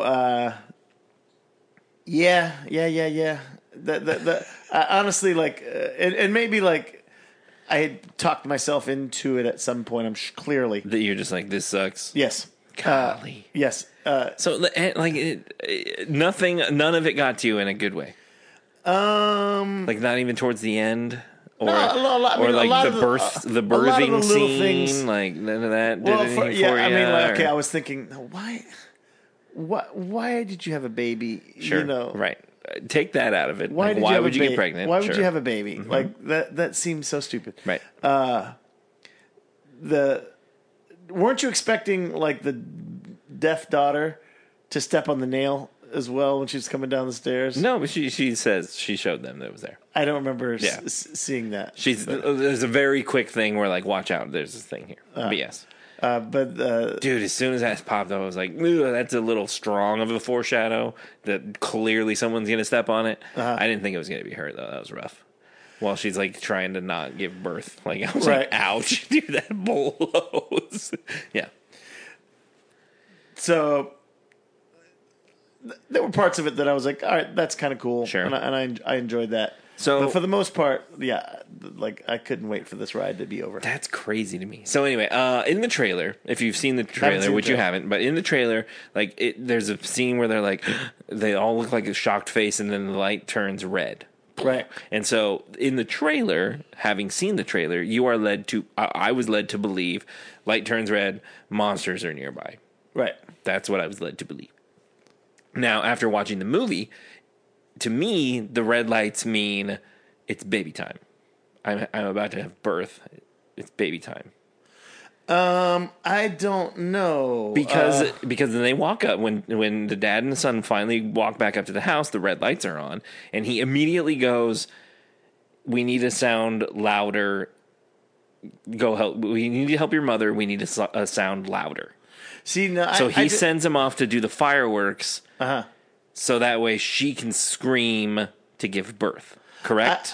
yeah. Honestly, like, and maybe like, I had talked myself into it at some point. Clearly, That you're just like, this sucks. yes, Golly. yes. So, like, none of it got to you in a good way. Like, not even towards the end? Or, No, a lot- I mean, or a like lot the of the- birth, the a lot of the birthing little scene, things- like none of that did Well, anything for yeah, you. I mean, like, okay, or- I was thinking, why did you have a baby? Sure, You know, right. Take that out of it. Why Like, did why you have would a you baby? get pregnant? Why would Sure. you have a baby? Like that seems so stupid. Right. Weren't you expecting like the deaf daughter to step on the nail as well when she was coming down the stairs? No, but she says she showed them that it was there. I don't remember Yeah. seeing that. There's a very quick thing where like, watch out, there's this thing here. But yes. But Dude, as soon as that popped up, I was like, "Ooh, that's a little strong of a foreshadow that clearly someone's going to step on it." I didn't think it was going to be her, though. That was rough. While she's like trying to not give birth. Like, I was Right. like, ouch, dude, that blows. Yeah. so there were parts of it that I was like, all right, that's kind of cool. Sure. And I enjoyed that. So But for the most part, yeah, like I couldn't wait for this ride to be over. that's crazy to me. So anyway, in the trailer, if you've seen the seen trailer, the which you trailer. haven't, but in the trailer, like there's a scene where they're like, they all look like a shocked face, and then the light turns red. Right. And so in the trailer, having seen the trailer, you are led to, I was led to believe, light turns red, monsters are nearby. Right. That's what I was led to believe. Now, after watching the movie, to me, the red lights mean it's baby time. I'm about to have birth. It's baby time. I don't know. Because then they walk up when the dad and the son finally walk back up to the house, the red lights are on, and he immediately goes, "We need to sound louder. Go help. We need to help your mother. We need to sound louder." See, no, So he sends him off to do the fireworks, so that way she can scream to give birth. Correct?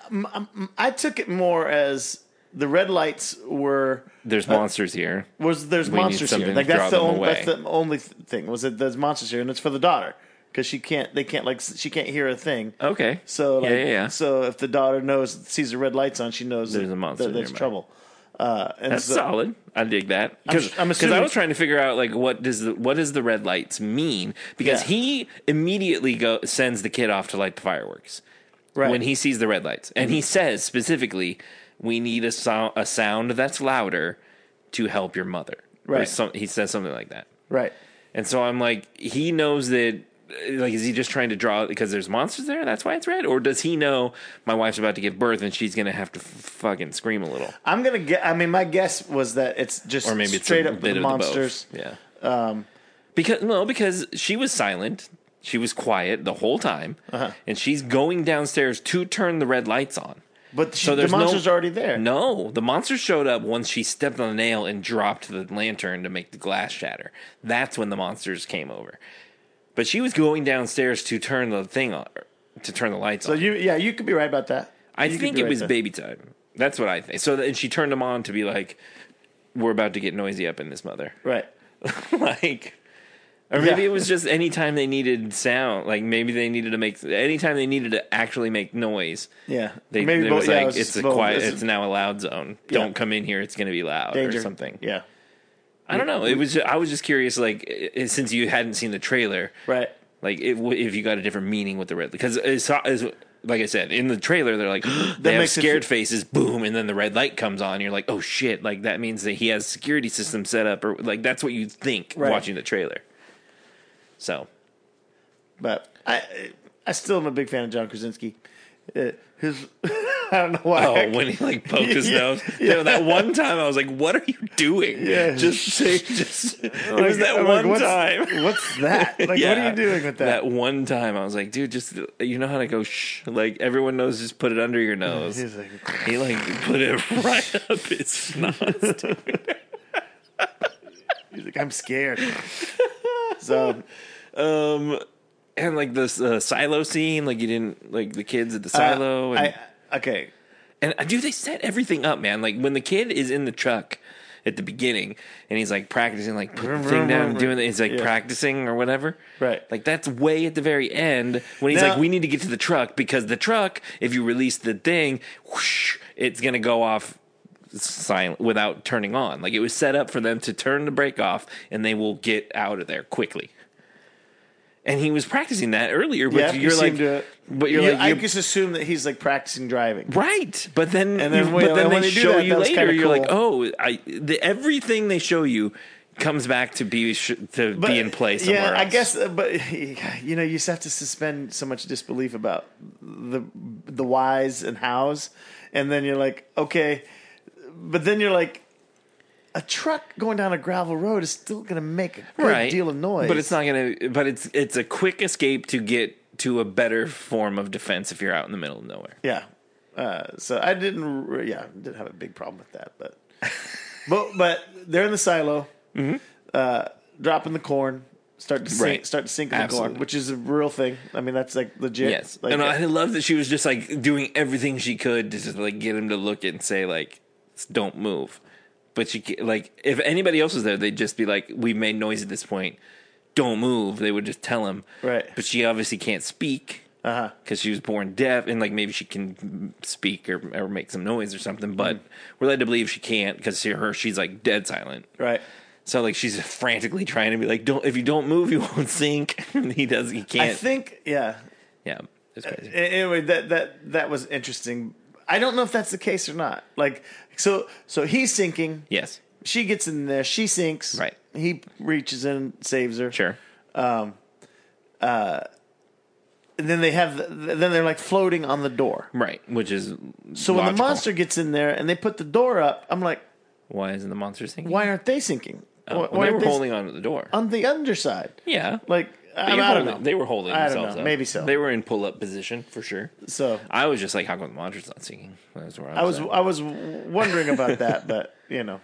I took it more as the red lights were. There's monsters here. There's We need monsters here. something Like to draw them away. that's the only thing was that there's monsters here, and it's for the daughter because she can't hear a thing. Okay. So like, yeah. So if the daughter sees the red lights on, she knows There's a monster there's nearby. trouble. And That's solid. I dig that I'm because assuming- I was trying to figure out like what does the red lights mean, because Yeah. he immediately sends the kid off to light the fireworks right. when he sees the red lights, and he says specifically, "We need a sound that's louder to help your mother." Right. He says something like that, right. and so I'm like, he knows that. Like, is he just trying to draw because there's monsters there? That's why it's red, or does he know my wife's about to give birth and she's gonna have to fucking scream a little? I'm gonna get. I mean, my guess was that it's just Or maybe it's straight a up bit the of monsters. the both. Yeah. Because she was silent, she was quiet the whole time, and she's going downstairs to turn the red lights on. But So the there's monster's already there. No, the monster showed up once she stepped on the nail and dropped the lantern to make the glass shatter. That's when the monsters came over. But she was going downstairs to turn the thing on, to turn the lights So on. you could be right about that. I You could think be it right was there. baby time. That's what I think. So and she turned them on to be like, "We're about to get noisy up in this mother." Right. Like, or maybe Yeah. it was just anytime they needed sound. Like maybe they needed to make anytime they needed to actually make noise. Yeah. They Maybe it both- was yeah, like it was it's a both. quiet. It's It's now a loud zone. Yeah. Don't come in here. It's going to be loud danger or something. Yeah. I don't know. It was. I was just curious. Like since you hadn't seen the trailer, Right. like if you got a different meaning with the red, because like I said in the trailer, they're like they have makes it scared faces, boom, and then the red light comes on. You're like, oh shit! Like that means that he has security system set up, or like that's what you think Right. watching the trailer. So But I still am a big fan of John Krasinski. His I don't know why. oh, when he like poked his Yeah, nose, yeah. That one time I was like, what are you doing? Yeah. just say, just it Like, was that I'm one like, time. What's that? Like, Yeah. what are you doing with that? That one time, I was like, dude, just you know how to go shh. Like everyone knows, just put it under your nose. He's like, He like put it right up his snot. he's like, I'm scared. So And like this silo scene, like you didn't like the kids at the silo. And okay. And dude, they set everything up, man. Like when the kid is in the truck at the beginning, and he's like practicing, like putting the thing down, and doing it. He's like Yeah. practicing or whatever. Right. Like that's way at the very end when he's Now- like, "We need to get to the truck because the truck, if you release the thing, whoosh, it's gonna go off silent without turning on. Like it was set up for them to turn the brake off, and they will get out of there quickly." And he was practicing that earlier, but Yeah, you're you like, seem to- but you're like, I you're- just assume that he's like practicing driving. right, but then, And then when they they do show that, you that was later. kinda You're like, cool. oh, everything they show you comes back to be in place somewhere Yeah, else. I guess, but you know, you just have to suspend so much disbelief about the whys and hows, and then you're like, okay, but then you're like, a truck going down a gravel road is still going to make a good deal of noise, but it's not gonna. But it's a quick escape to get to a better form of defense if you're out in the middle of nowhere. Yeah, so I didn't have a big problem with that, but but they're in the silo, dropping the corn. Start to sink in the Absolutely. corn, which is a real thing. I mean, that's like legit. Yes, Like, and I love that she was just like doing everything she could to just like get him to look and say like, "Don't move." But she like if anybody else was there, they'd just be like, "We've made noise at this point. Don't move." They would just tell him. Right. But she obviously can't speak, because she was born deaf, and like maybe she can speak or make some noise or something, but we're led to believe she can't because she's like dead silent. Right. So like she's frantically trying to be like, if you don't move, you won't sink. And he can't. I think, yeah. Yeah, it's crazy. Anyway, that was interesting. I don't know if that's the case or not. Like, so he's sinking. Yes. She gets in there. She sinks. Right. He reaches in, saves her. Sure. And then they're like floating on the door. Right, which is So when the monster gets in there and they put the door up, I'm like, why isn't the monster sinking? why aren't they sinking? Well, Why they aren't were holding on to the door. on the underside. Yeah. Like, But I don't know. They were holding I don't themselves know. up. Maybe so. They were in pull-up position for sure. So I was just like, how come the monster's not sinking? That's where I was wondering about that, but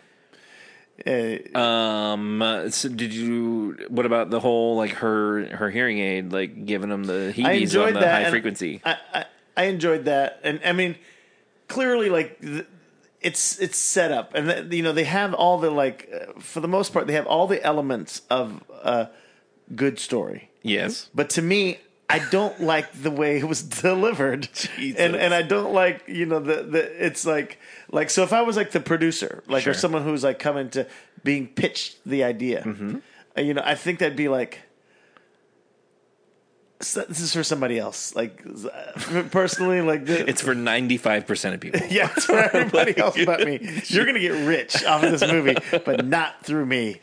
So did you? What about the whole like her hearing aid like giving them the I heebies enjoyed on the that, high and frequency? I enjoyed that, and I mean, clearly, like it's set up, and they have all the for the most part, they have all the elements of a good story. Yes, But to me, I don't like the way it was delivered, and I don't like it's like so if I was like the producer, like Sure. or someone who's like coming to being pitched the idea, I think that'd be like. So this is for somebody else. Like personally, like it's for 95% of people. yeah, it's for everybody else but me. You're gonna get rich off of this movie, but not through me.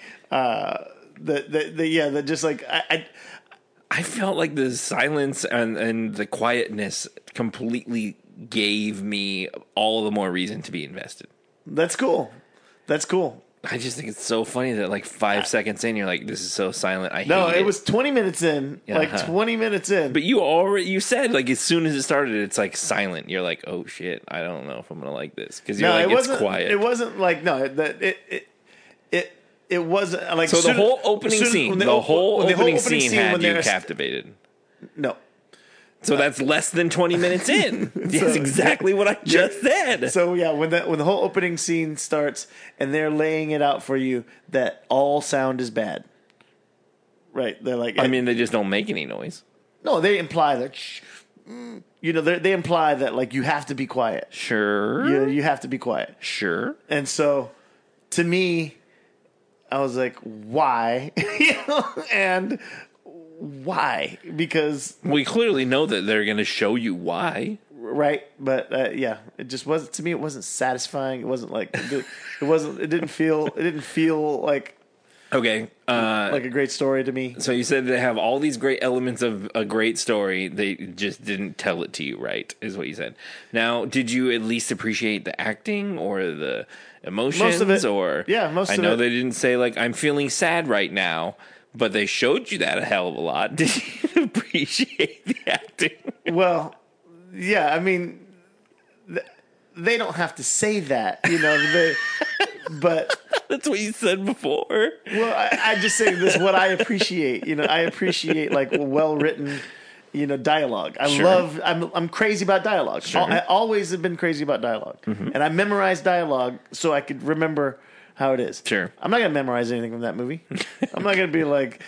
Just like I felt like the silence and the quietness completely gave me all the more reason to be invested. That's cool. That's cool. I just think it's so funny that like 5 seconds in, you're like, this is so silent. I hate No, it. it was 20 minutes in. Like 20 minutes in. But you said like as soon as it started, it's like silent. You're like, oh shit, I don't know if I'm gonna like this because you're like, it's quiet. It wasn't like it wasn't like so the whole opening scene, the whole opening scene had you captivated. No. So that's less than 20 minutes in. That's exactly what I just said. So yeah, when the whole opening scene starts and they're laying it out for you that all sound is bad, right? They're like, I mean, they just don't make any noise. No, they imply that, they imply that like you have to be quiet. Sure, you have to be quiet. Sure. And so, to me, I was like, why? And why? Because we clearly know that they're going to show you why, right? But it just wasn't. To me, it wasn't satisfying. It wasn't like it didn't feel like okay, like a great story to me. So you said they have all these great elements of a great story. They just didn't tell it to you right, is what you said. Now, did you at least appreciate the acting or the emotions? Most of it. Or most of it. I know they didn't say like I'm feeling sad right now. But they showed you that a hell of a lot. Did you appreciate the acting? Well, yeah. I mean, they don't have to say that, but that's what you said before. Well, I just say this: what I appreciate. I appreciate like well written, dialogue. I'm crazy about dialogue. Sure. I always have been crazy about dialogue, and I memorized dialogue so I could remember how it is. Sure. I'm not going to memorize anything from that movie. I'm not going to be like,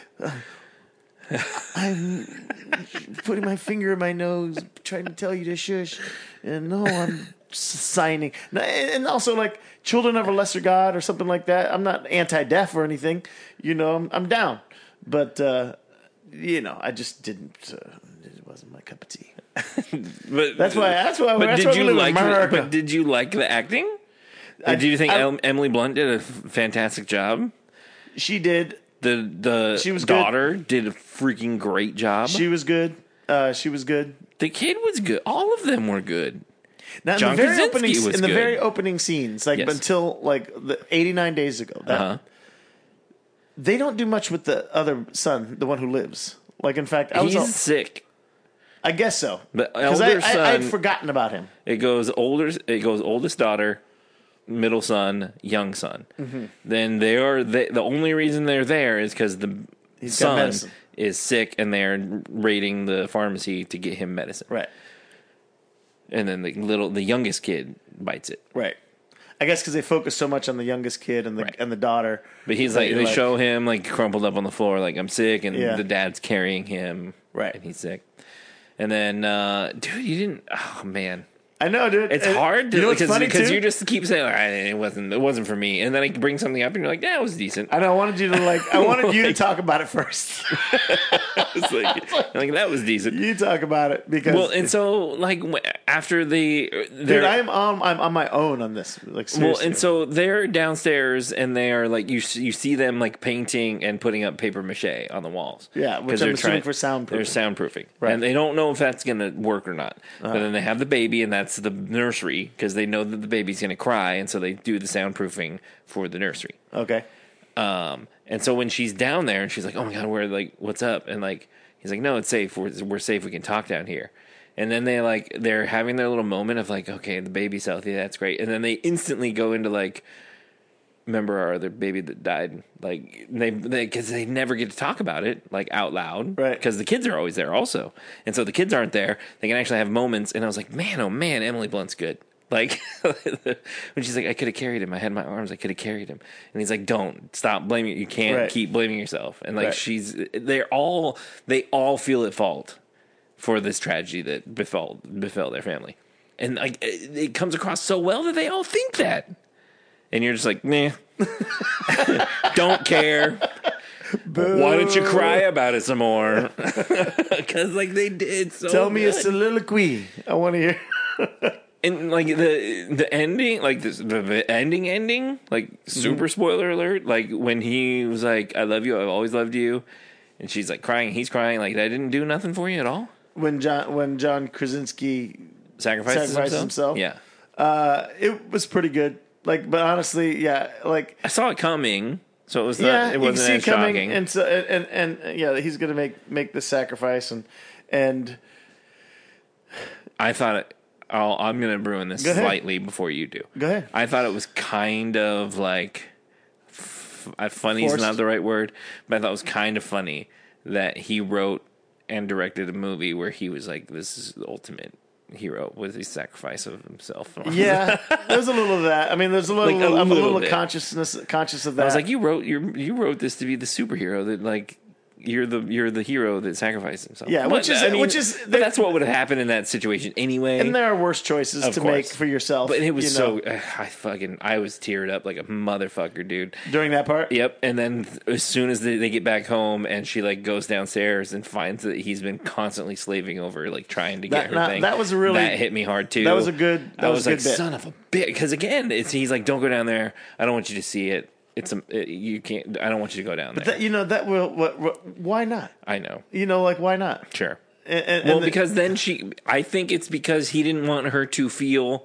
I'm putting my finger in my nose, trying to tell you to shush. And no, I'm signing. And also like Children of a Lesser God or something like that. I'm not anti-deaf or anything. I'm down. But, I just didn't, it wasn't my cup of tea. But that's why did you like America. But did you like the acting? Do you think Emily Blunt did a fantastic job? She did. She was daughter did a freaking great job. She was good. She was good. The kid was good. All of them were good. Now, John Krasinski was in the good. very opening scenes, like Yes. until like the 89 days ago, they don't do much with the other son, the one who lives. Like, in fact, He's sick. I guess so. The Because elder I had son- forgotten about him. It goes oldest daughter, middle son, young son. Mm-hmm. Then the only reason they're there is because the He's got son medicine. is sick, and they're raiding the pharmacy to get him medicine. Right. And then the youngest kid bites it. Right. I guess because they focus so much on the youngest kid and the daughter. But he's that like, you're they show him like crumpled up on the floor, like I'm sick, and Yeah. the dad's carrying him, Right. and he's sick. And then, dude, you didn't. Oh man, I know, dude. it's hard You know what's funny, because too? you just keep saying it wasn't for me, and then I bring something up, and you're like, yeah, it was decent. I know. I wanted you to I wanted you to talk about it first. It's like that was decent. You talk about it because Well, and so like after dude, I'm on my own on this. Like seriously. well, and so they're downstairs, and they are like you see them like painting and putting up paper mache on the walls. Yeah, which 'Cause I'm they're assuming for soundproofing. They're soundproofing, Right. and they don't know if that's going to work or not. But then they have the baby, and that's the nursery because they know that the baby's going to cry, and so they do the soundproofing for the nursery. Okay. And so when she's down there, and she's like, "Oh my god, what's up?" And like he's like, "No, it's safe. We're safe. We can talk down here." And then they're having their little moment of like, "Okay, the baby's healthy. That's great." And then they instantly go into like, remember our other baby that died? Like because they never get to talk about it like out loud, Right? Because the kids are always there also, and so the kids aren't there. They can actually have moments. And I was like, man, oh man, Emily Blunt's good. Like when she's like, I could have carried him. I had my arms. I could have carried him. And he's like, don't stop blaming. You can't Right. keep blaming yourself. And like Right. they all feel at fault for this tragedy that befell their family. And like it comes across so well that they all think that. And you're just like, nah, don't care. Why don't you cry about it some more? Because like they did so. Tell me a good. soliloquy. I want to hear. And like the ending, like the ending, like super spoiler alert. Like when he was like, "I love you. I've always loved you," and she's like crying. He's crying. Like that didn't do nothing for you at all. When John Krasinski Sacrifices himself. Yeah, it was pretty good. Like, but honestly, yeah, like I saw it coming, so it was yeah, not. It you can wasn't see as it coming, shocking. and so and yeah, he's gonna make the sacrifice, and I thought it. I'm going to ruin this Go ahead. slightly before you do. Go ahead. I thought it was kind of like funny is Forced. not the right word, but I thought it was kind of funny that he wrote and directed a movie where he was like, "This is the ultimate hero with his sacrifice of himself." yeah, there's a little of that. I mean, there's a little. Like, a I'm a little little bit. conscious of that. I was like, you wrote this to be the superhero that like. You're the hero that sacrificed himself. Yeah, But, which is but that's what would have happened in that situation anyway. and there are worse choices Of to course. make for yourself. But it was you know, I was teared up like a motherfucker, dude. during that part. Yep. And then as soon as they get back home and she like goes downstairs and finds that he's been constantly slaving over, like trying to get her thing. That was a really that hit me hard too. That was a good. That I was a like, good bit. son of a bitch. Because again, he's like, don't go down there. I don't want you to see it. You can't. I don't want you to go down there. That, you know that will. Why not? I know. You know, like why not? Sure. And Because then I think it's because he didn't want her to feel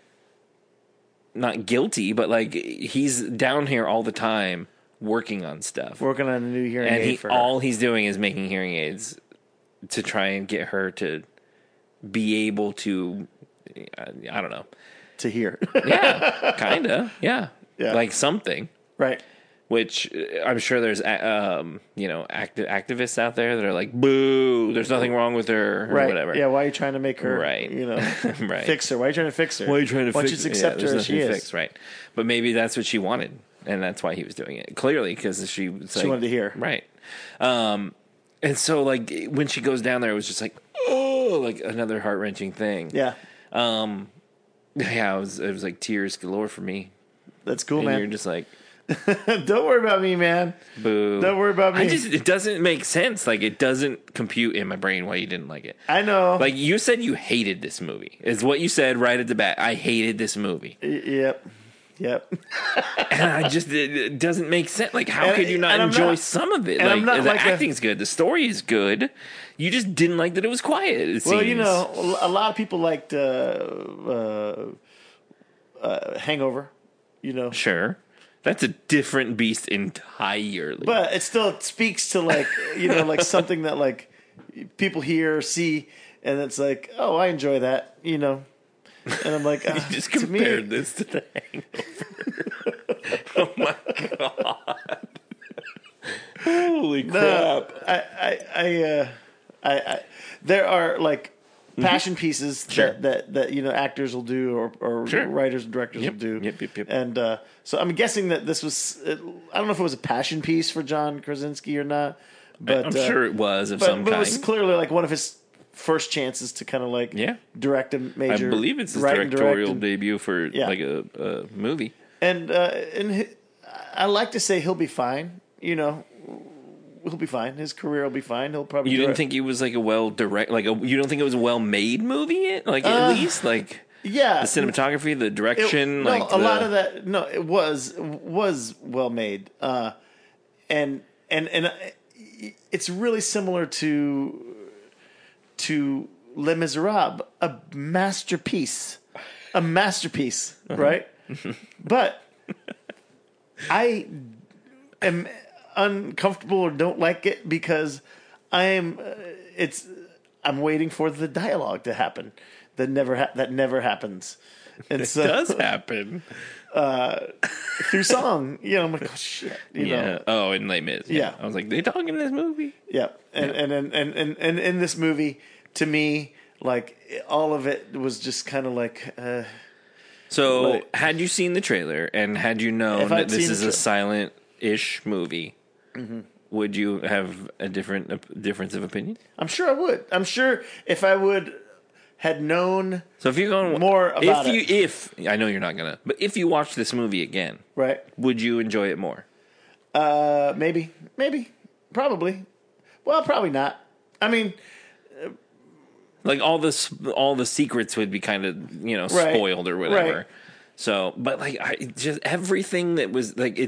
not guilty, but like he's down here all the time working on stuff. working on a new hearing And aid for her. all he's doing is making hearing aids to try and get her to be able to, I don't know. to hear. Yeah, kind of. Yeah. Yeah. Like something. Right. Which I'm sure there's, activists out there that are like, boo, there's nothing wrong with her or Right. whatever. Yeah. Why are you trying to make her? Right. You know, Right. fix her? Why are you trying to fix her? Why are you trying to Why don't fix you just accept there's her as she nothing to is? fix, right. But maybe that's what she wanted, and that's why he was doing it. Clearly, because she was She wanted to hear. Right. And so, like, when she goes down there, it was just like, oh, like another heart-wrenching thing. Yeah. Yeah, it was like tears galore for me. That's cool, And man. you're just like, Don't worry about me, man. boo. Don't worry about me. it doesn't make sense. Like, it doesn't compute in my brain why you didn't like it. I know. Like, you said you hated this movie, is what you said right at the bat. I hated this movie. Yep. And it doesn't make sense. Like, how And- could you not and I'm enjoy not- some of it? and I'm Like, not the like a- acting's good, the story is good. You just didn't like that it was quiet. It Well, seems. you know, a lot of people liked Hangover. You know, Sure, that's a different beast entirely. but it still speaks to like like something that like people hear or see, and it's like, oh, I enjoy that. You know, and I'm like, you just to me, compared this to the Hangover. Oh my god! Holy crap! I there are like passion pieces Mm-hmm. Sure. that actors will do or Sure. writers and directors Yep. will do. Yep. And so I'm guessing that this was I don't know if it was a passion piece for John Krasinski or not, but I'm sure it was of but some it was kind. clearly like one of his first chances to kind of like Yeah. direct a major. I believe it's his write and direct directorial and- debut for Yeah. like a movie. And I like to say he'll be fine. You know, he'll be fine. His career will be fine. He'll probably. You do didn't it. think he was like a well direct, you don't think it was a well made movie? Like at least like Yeah, the cinematography, the direction, no, like a lot of that. No, it was well made, and it's really similar to Les Miserables, a masterpiece, right? But I am uncomfortable or don't like it because I'm waiting for the dialogue to happen that never happens, and it so does happen. through song, I'm like, oh shit, you know. Yeah. Oh, in Les Mis. Yeah. I was like, they talking in this movie? Yeah, and in this movie, to me, like all of it was just kind of like, So, Right. had you seen the trailer and had you known If I'd that this seen is the a silent-ish movie, would you have a difference of opinion? I'm sure I would. I'm sure if I would had known, So if you're going More about if I know you're not gonna, but if you watch this movie again, right? would you enjoy it more? Maybe, probably. Well, probably not. I mean, Like all the secrets would be kind of Right. spoiled or whatever. Right. So, but like just everything that was like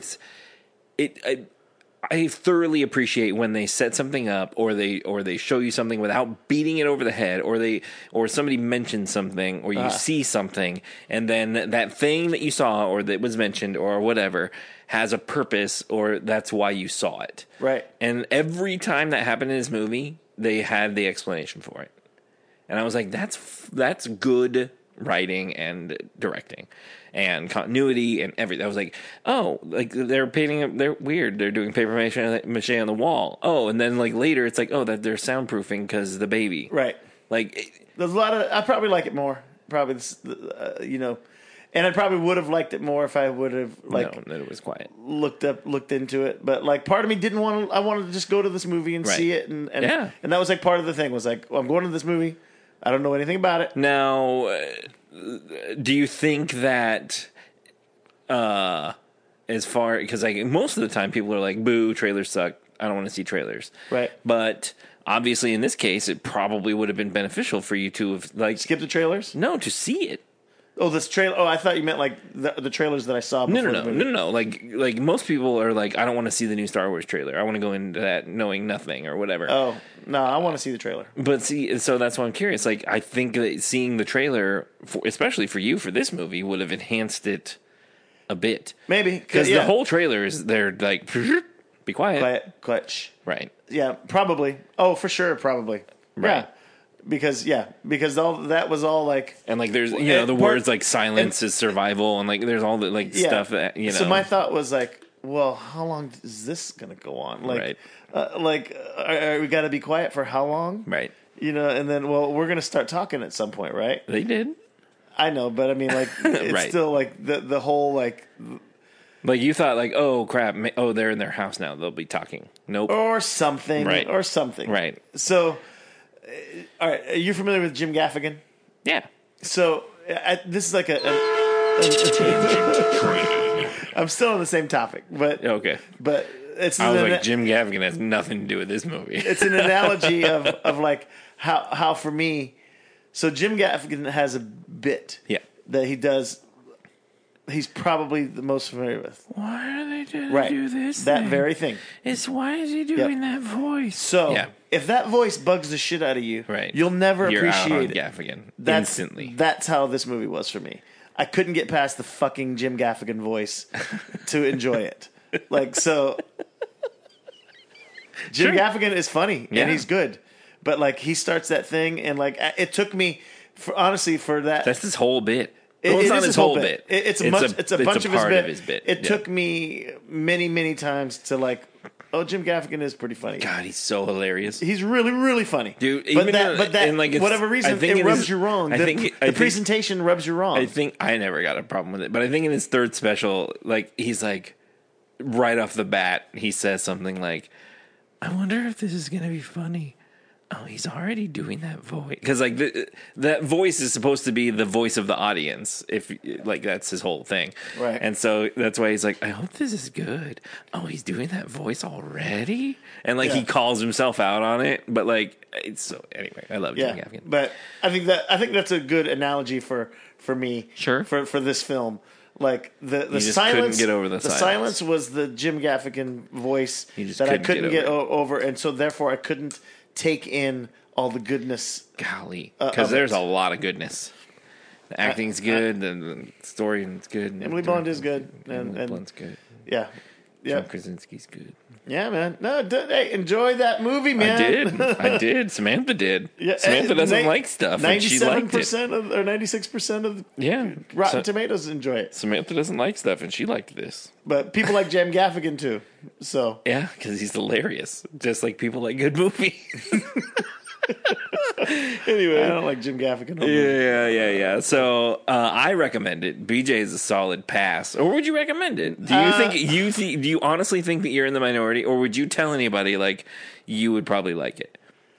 I thoroughly appreciate when they set something up or they show you something without beating it over the head or somebody mentions something or you see something and then that thing that you saw or that was mentioned or whatever has a purpose or that's why you saw it. Right. And every time that happened in this movie, they had the explanation for it. And I was like, that's good writing and directing and continuity and everything. I was like, oh, like they're painting, they're weird. They're doing paper mache on the wall. Oh, and then like later it's like, oh, that they're soundproofing because the baby. right. Like, There's a lot of. I probably like it more. Probably, and I probably would have liked it more if I would have no, that it was quiet. looked into it. But like, part of me didn't want to. I wanted to just go to this movie and Right. see it, and Yeah. and that was like part of the thing. Was like, well, I'm going to this movie. I don't know anything about it. Now, do you think that, as far because like most of the time people are like, "Boo, trailers suck. I don't want to see trailers." Right. But obviously, in this case, it probably would have been beneficial for you to have like Skip the trailers. no to see it. Oh, this trailer. Oh, I thought you meant like the trailers that I saw. No, Before no, the no, movie. no, no. Like most people are like, I don't want to see the new Star Wars trailer. I want to go into that knowing nothing or whatever. Oh no, I want to see the trailer. But see, so that's why I'm curious. Like, I think that seeing the trailer, especially for you for this movie, would have enhanced it a bit. Maybe Because the whole trailer is they're like, be quiet. quiet. Shh. Right. Yeah, probably. Oh, for sure, probably. Right. Yeah, because all that was all like And like, there's, the And words like silence is survival. And like, there's all the like stuff that, So my thought was like, well, how long is this going to go on? Like, Right. Are we got to be quiet for how long? Right. And then, well, we're going to start talking at some point, right? They did. I know, but I mean, like, it's Right. still like the whole like, Like, you thought like, oh crap. Oh, they're in their house now. They'll be talking. Nope. or something, Right. or something. Right. So, all right, are you familiar with Jim Gaffigan? Yeah. So this is like I'm still on the same topic, but Okay. it's I was an, like, Jim Gaffigan has nothing to do with this movie. it's an analogy of like how for me. So Jim Gaffigan has a bit Yeah. that he does. He's probably the most familiar with. Why are they trying Right. to do this? That very thing. It's why is he doing that voice? So Yeah. if that voice bugs the shit out of you, Right. you'll never You're appreciate it. out on Gaffigan That's, instantly. That's how this movie was for me. I couldn't get past the fucking Jim Gaffigan voice to enjoy it. Like, so Jim Sure. Gaffigan is funny Yeah. and he's good. But like he starts that thing and like it took me for that. That's his whole bit. It- Well, it's it not is his his whole whole bit. bit. It's a bunch of part his bit. It Yeah. took me many times to like, oh, Jim Gaffigan is pretty funny. God, he's so hilarious. He's really, really funny, Dude, But even that, and, like, it's- whatever reason, I think it in rubs his- you wrong. I The think- I the think- presentation rubs you wrong. I think I never got a problem with it, but I think in his third special, like he's like right off the bat, he says something like, "I wonder if this is gonna be funny. oh, he's already doing that voice. Because, like, that voice is supposed to be the voice of the audience. If, like, that's his whole thing. Right. And so that's why he's like, I hope this is good. Oh, he's doing that voice already? And, like, he calls himself out on it. But, like, it's so, anyway, I love Jim Gaffigan. But I think that's a good analogy for me. Sure. For this film. Like the just silence, couldn't get over the silence was the Jim Gaffigan voice that I couldn't get over, and so therefore I couldn't take in all the goodness. Golly, because there's a lot of goodness. The acting's good, the story is good. Emily Blunt is good, Emily Blunt's good. Yeah, John Krasinski's good. Yeah, man. No, hey, enjoy that movie, man. I did. Samantha did. Yeah, Samantha doesn't like stuff, and she liked it. 97% or 96% of Rotten Tomatoes enjoy it. Samantha doesn't like stuff, and she liked this. But people like Jim Gaffigan too. So yeah, because he's hilarious, just like people like good movies. Anyway, I don't like Jim Gaffigan. Yeah. So I recommend it. BJ is a solid pass. Or would you recommend it? Do you do you honestly think that you're in the minority, or would you tell anybody like you would probably like it?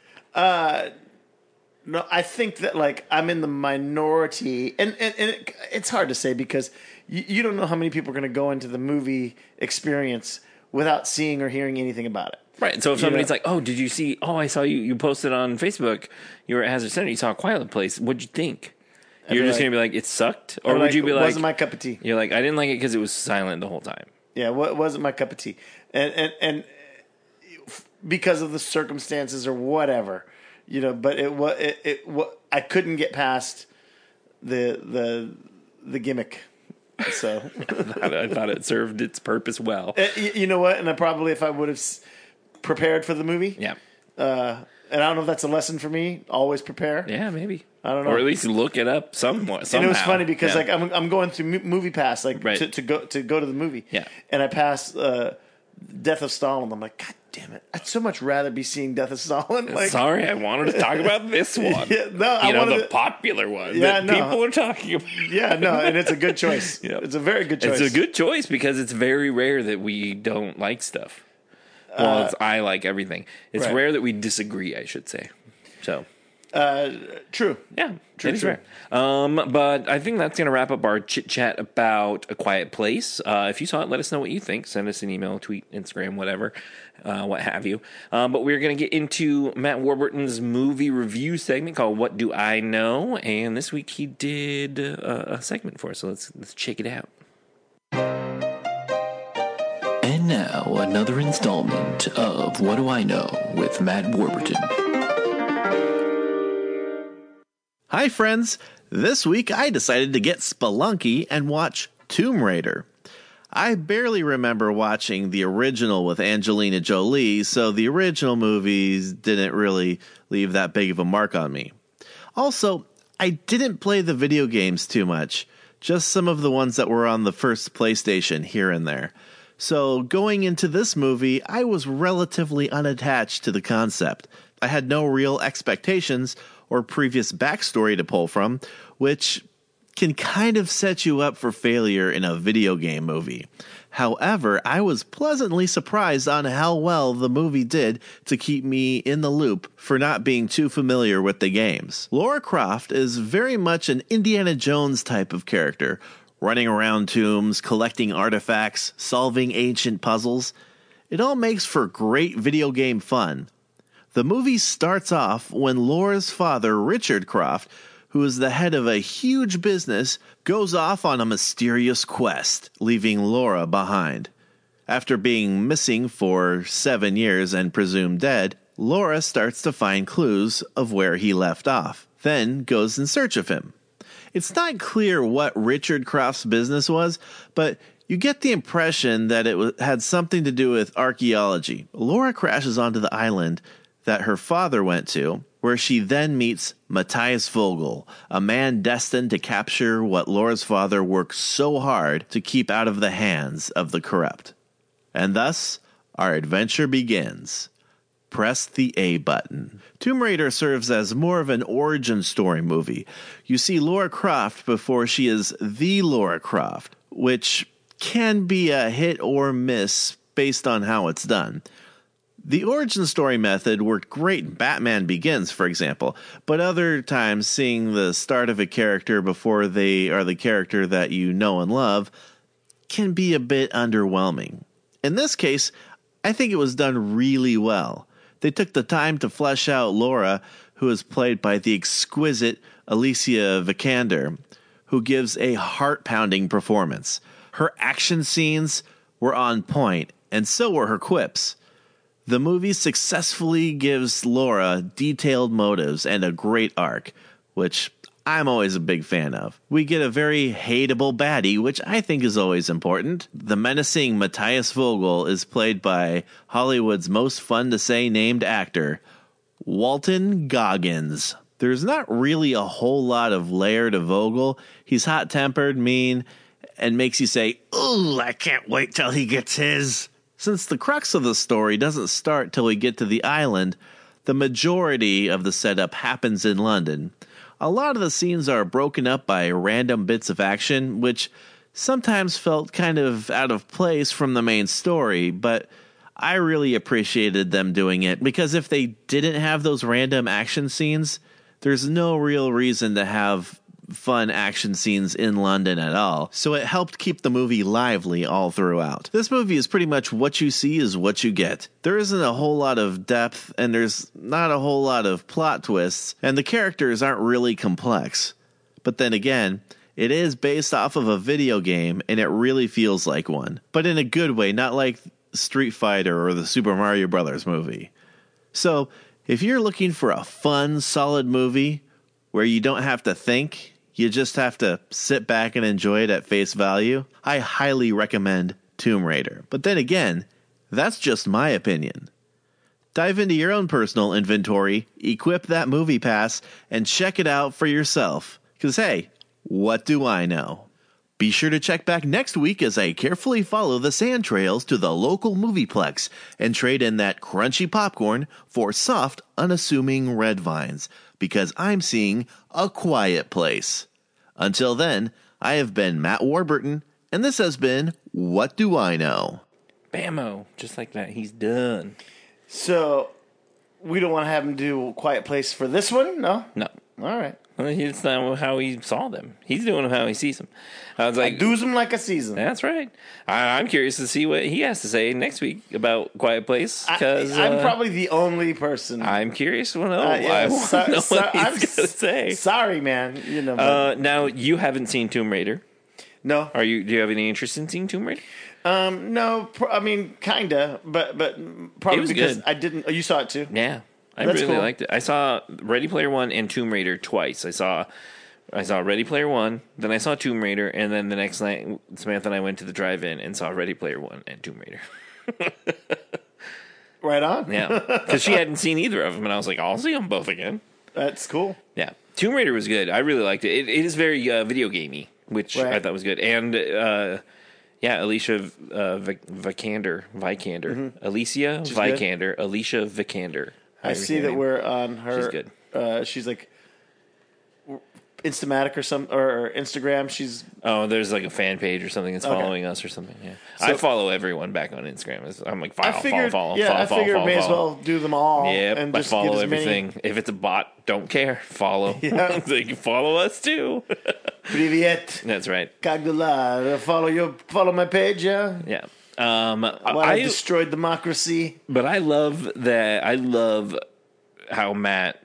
No, I think that like I'm in the minority, and it's hard to say because you don't know how many people are going to go into the movie experience without seeing or hearing anything about it. Right. So if somebody's like, "Oh, did you see? Oh, I saw you posted on Facebook. You were at Hazard Center. You saw a Quiet Place. What'd you think?" You're just gonna be like, "It sucked," or would you be like, "Wasn't my cup of tea"? You're like, "I didn't like it because it was silent the whole time." Yeah, wasn't my cup of tea, and because of the circumstances or whatever, But I couldn't get past the gimmick. So I thought it served its purpose well. You know what? And I probably, if I would have prepared for the movie, yeah. And I don't know if that's a lesson for me. Always prepare. Yeah, maybe. I don't know. Or at least look it up somewhat. Somehow. And it was funny because like I'm going through Movie Pass to go to the movie. Yeah. And I passed Death of Stalin. I'm like, God damn it! I'd so much rather be seeing Death of Stalin. Like, sorry, I wanted to talk about this one. The popular one that people are talking about. Yeah, no, and it's a good choice. Yep. It's a very good choice. It's a good choice because it's very rare that we don't like stuff. Well, I like everything. It's rare that we disagree, I should say. So, true. Yeah, true. Rare. But I think that's going to wrap up our chit chat about A Quiet Place. If you saw it, let us know what you think. Send us an email, tweet, Instagram, whatever, what have you. But we're going to get into Matt Warburton's movie review segment called "What Do I Know?" And this week he did a segment for us. So let's check it out. And now, another installment of What Do I Know with Matt Warburton. Hi, friends. This week I decided to get Spelunky and watch Tomb Raider. I barely remember watching the original with Angelina Jolie, so the original movies didn't really leave that big of a mark on me. Also, I didn't play the video games too much, just some of the ones that were on the first PlayStation here and there. So going into this movie, I was relatively unattached to the concept. I had no real expectations or previous backstory to pull from, which can kind of set you up for failure in a video game movie. However, I was pleasantly surprised on how well the movie did to keep me in the loop for not being too familiar with the games. Lara Croft is very much an Indiana Jones type of character, running around tombs, collecting artifacts, solving ancient puzzles. It all makes for great video game fun. The movie starts off when Laura's father, Richard Croft, who is the head of a huge business, goes off on a mysterious quest, leaving Laura behind. After being missing for 7 years and presumed dead, Laura starts to find clues of where he left off, then goes in search of him. It's not clear what Richard Croft's business was, but you get the impression that it had something to do with archaeology. Laura crashes onto the island that her father went to, where she then meets Matthias Vogel, a man destined to capture what Laura's father worked so hard to keep out of the hands of the corrupt. And thus, our adventure begins. Press the A button. Tomb Raider serves as more of an origin story movie. You see Lara Croft before she is the Lara Croft, which can be a hit or miss based on how it's done. The origin story method worked great in Batman Begins, for example, but other times seeing the start of a character before they are the character that you know and love can be a bit underwhelming. In this case, I think it was done really well. They took the time to flesh out Laura, who is played by the exquisite Alicia Vikander, who gives a heart-pounding performance. Her action scenes were on point, and so were her quips. The movie successfully gives Laura detailed motives and a great arc, which I'm always a big fan of. We get a very hateable baddie, which I think is always important. The menacing Matthias Vogel is played by Hollywood's most fun-to-say named actor, Walton Goggins. There's not really a whole lot of layer to Vogel. He's hot-tempered, mean, and makes you say, "Ooh, I can't wait till he gets his." Since the crux of the story doesn't start till we get to the island, the majority of the setup happens in London. A lot of the scenes are broken up by random bits of action, which sometimes felt kind of out of place from the main story, but I really appreciated them doing it, because if they didn't have those random action scenes, there's no real reason to have fun action scenes in London at all, so it helped keep the movie lively all throughout. This movie is pretty much what you see is what you get. There isn't a whole lot of depth, and there's not a whole lot of plot twists, and the characters aren't really complex. But then again, it is based off of a video game, and it really feels like one. But in a good way, not like Street Fighter or the Super Mario Bros. Movie. So, if you're looking for a fun, solid movie where you don't have to think, you just have to sit back and enjoy it at face value, I highly recommend Tomb Raider. But then again, that's just my opinion. Dive into your own personal inventory, equip that movie pass, and check it out for yourself. Because hey, what do I know? Be sure to check back next week as I carefully follow the sand trails to the local movieplex and trade in that crunchy popcorn for soft, unassuming red vines, because I'm seeing A Quiet Place. Until then, I have been Matt Warburton, and this has been What Do I Know? Bammo. Just like that. He's done. So, we don't want to have him do Quiet Place for this one? No? No. All right. It's not how he saw them. He's doing them how he sees them. I was like, do's them like a season. That's right. I'm curious to see what he has to say next week about Quiet Place. Because I'm probably the only person. I'm curious to know. I want to know what he's going to say. Sorry, man. You know. Now, you haven't seen Tomb Raider. No. Do you have any interest in seeing Tomb Raider? No. I mean, kinda, but probably because good. I didn't. You saw it too. Yeah. I That's really cool. liked it. I saw Ready Player One and Tomb Raider twice. I saw Ready Player One, then I saw Tomb Raider, and then the next night Samantha and I went to the drive-in and saw Ready Player One and Tomb Raider. Right on. Yeah, because she hadn't seen either of them, and I was like, I'll see them both again. That's cool. Yeah, Tomb Raider was good. I really liked it. It is very video gamey, which Right. I thought was good. And Alicia Vikander, Alicia She's Vikander, good. Alicia Vikander. I see that we're on her. She's good. She's like Instamatic or Instagram. She's There's like a fan page or something that's following us or something. Yeah, So- I follow everyone back on Instagram. I'm like, I figured may as well do them all. Yeah, and I just follow get as many- everything. If it's a bot, don't care. Follow. Yeah. They can follow us too. Privyet. That's right. Kagula. Follow my page. Yeah. Yeah. While I destroyed democracy. But I love that. I love how Matt.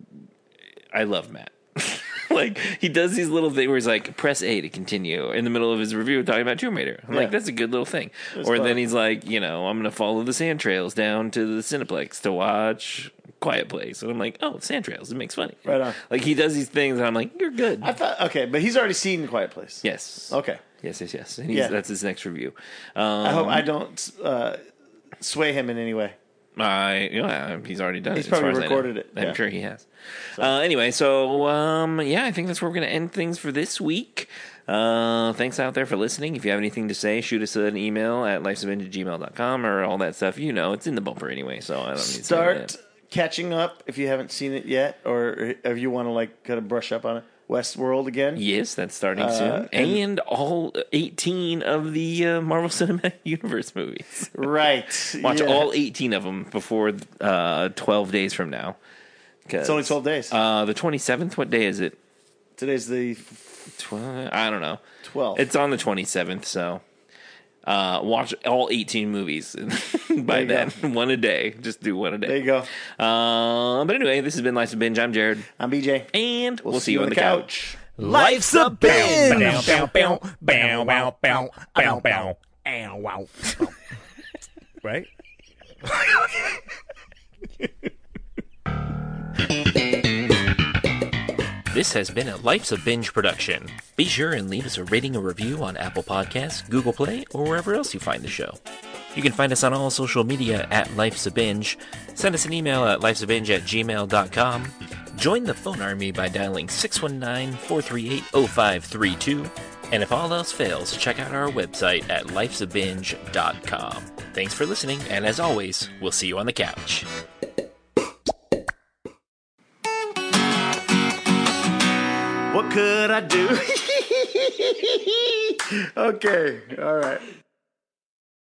I love Matt. Like, he does these little things where he's like, press A to continue in the middle of his review talking about Tomb Raider. I'm like, that's a good little thing. Or then he's like, I'm going to follow the sand trails down to the Cineplex to watch Quiet Place. And I'm like, oh, sand trails. It makes funny. Right on. Like, he does these things, and I'm like, you're good. I thought, okay, but he's already seen Quiet Place. Yes. Okay. Yes. And that's his next review. I hope I don't sway him in any way. He's already done it. He's probably as far as recorded I know. it. I'm Yeah. sure he has. Anyway, I think that's where we're going to end things for this week. Thanks out there for listening. If you have anything to say, shoot us an email at lifesofbinge@gmail.com or all that stuff. It's in the bumper anyway, so I don't need to say Start that. catching up if you haven't seen it yet, or if you want to kind of brush up on it. Westworld again. Yes, that's starting soon. And all 18 of the Marvel Cinematic Universe movies. Right. Watch all 18 of them before 12 days from now. It's only 12 days. The 27th, what day is it? Today's the I don't know. 12th. It's on the 27th, so watch all 18 movies by then. One a day. Just do one a day. There you go. But anyway, this has been Life's a Binge. I'm Jared. I'm BJ. And we'll see you on the couch. Life's a binge. Right? This has been a Life's a Binge production. Be sure and leave us a rating or review on Apple Podcasts, Google Play, or wherever else you find the show. You can find us on all social media at Life's a Binge. Send us an email at lifesabinge@gmail.com. Join the phone army by dialing 619-438-0532. And if all else fails, check out our website at lifesabinge.com. Thanks for listening, and as always, we'll see you on the couch. What could I do? Okay, all right.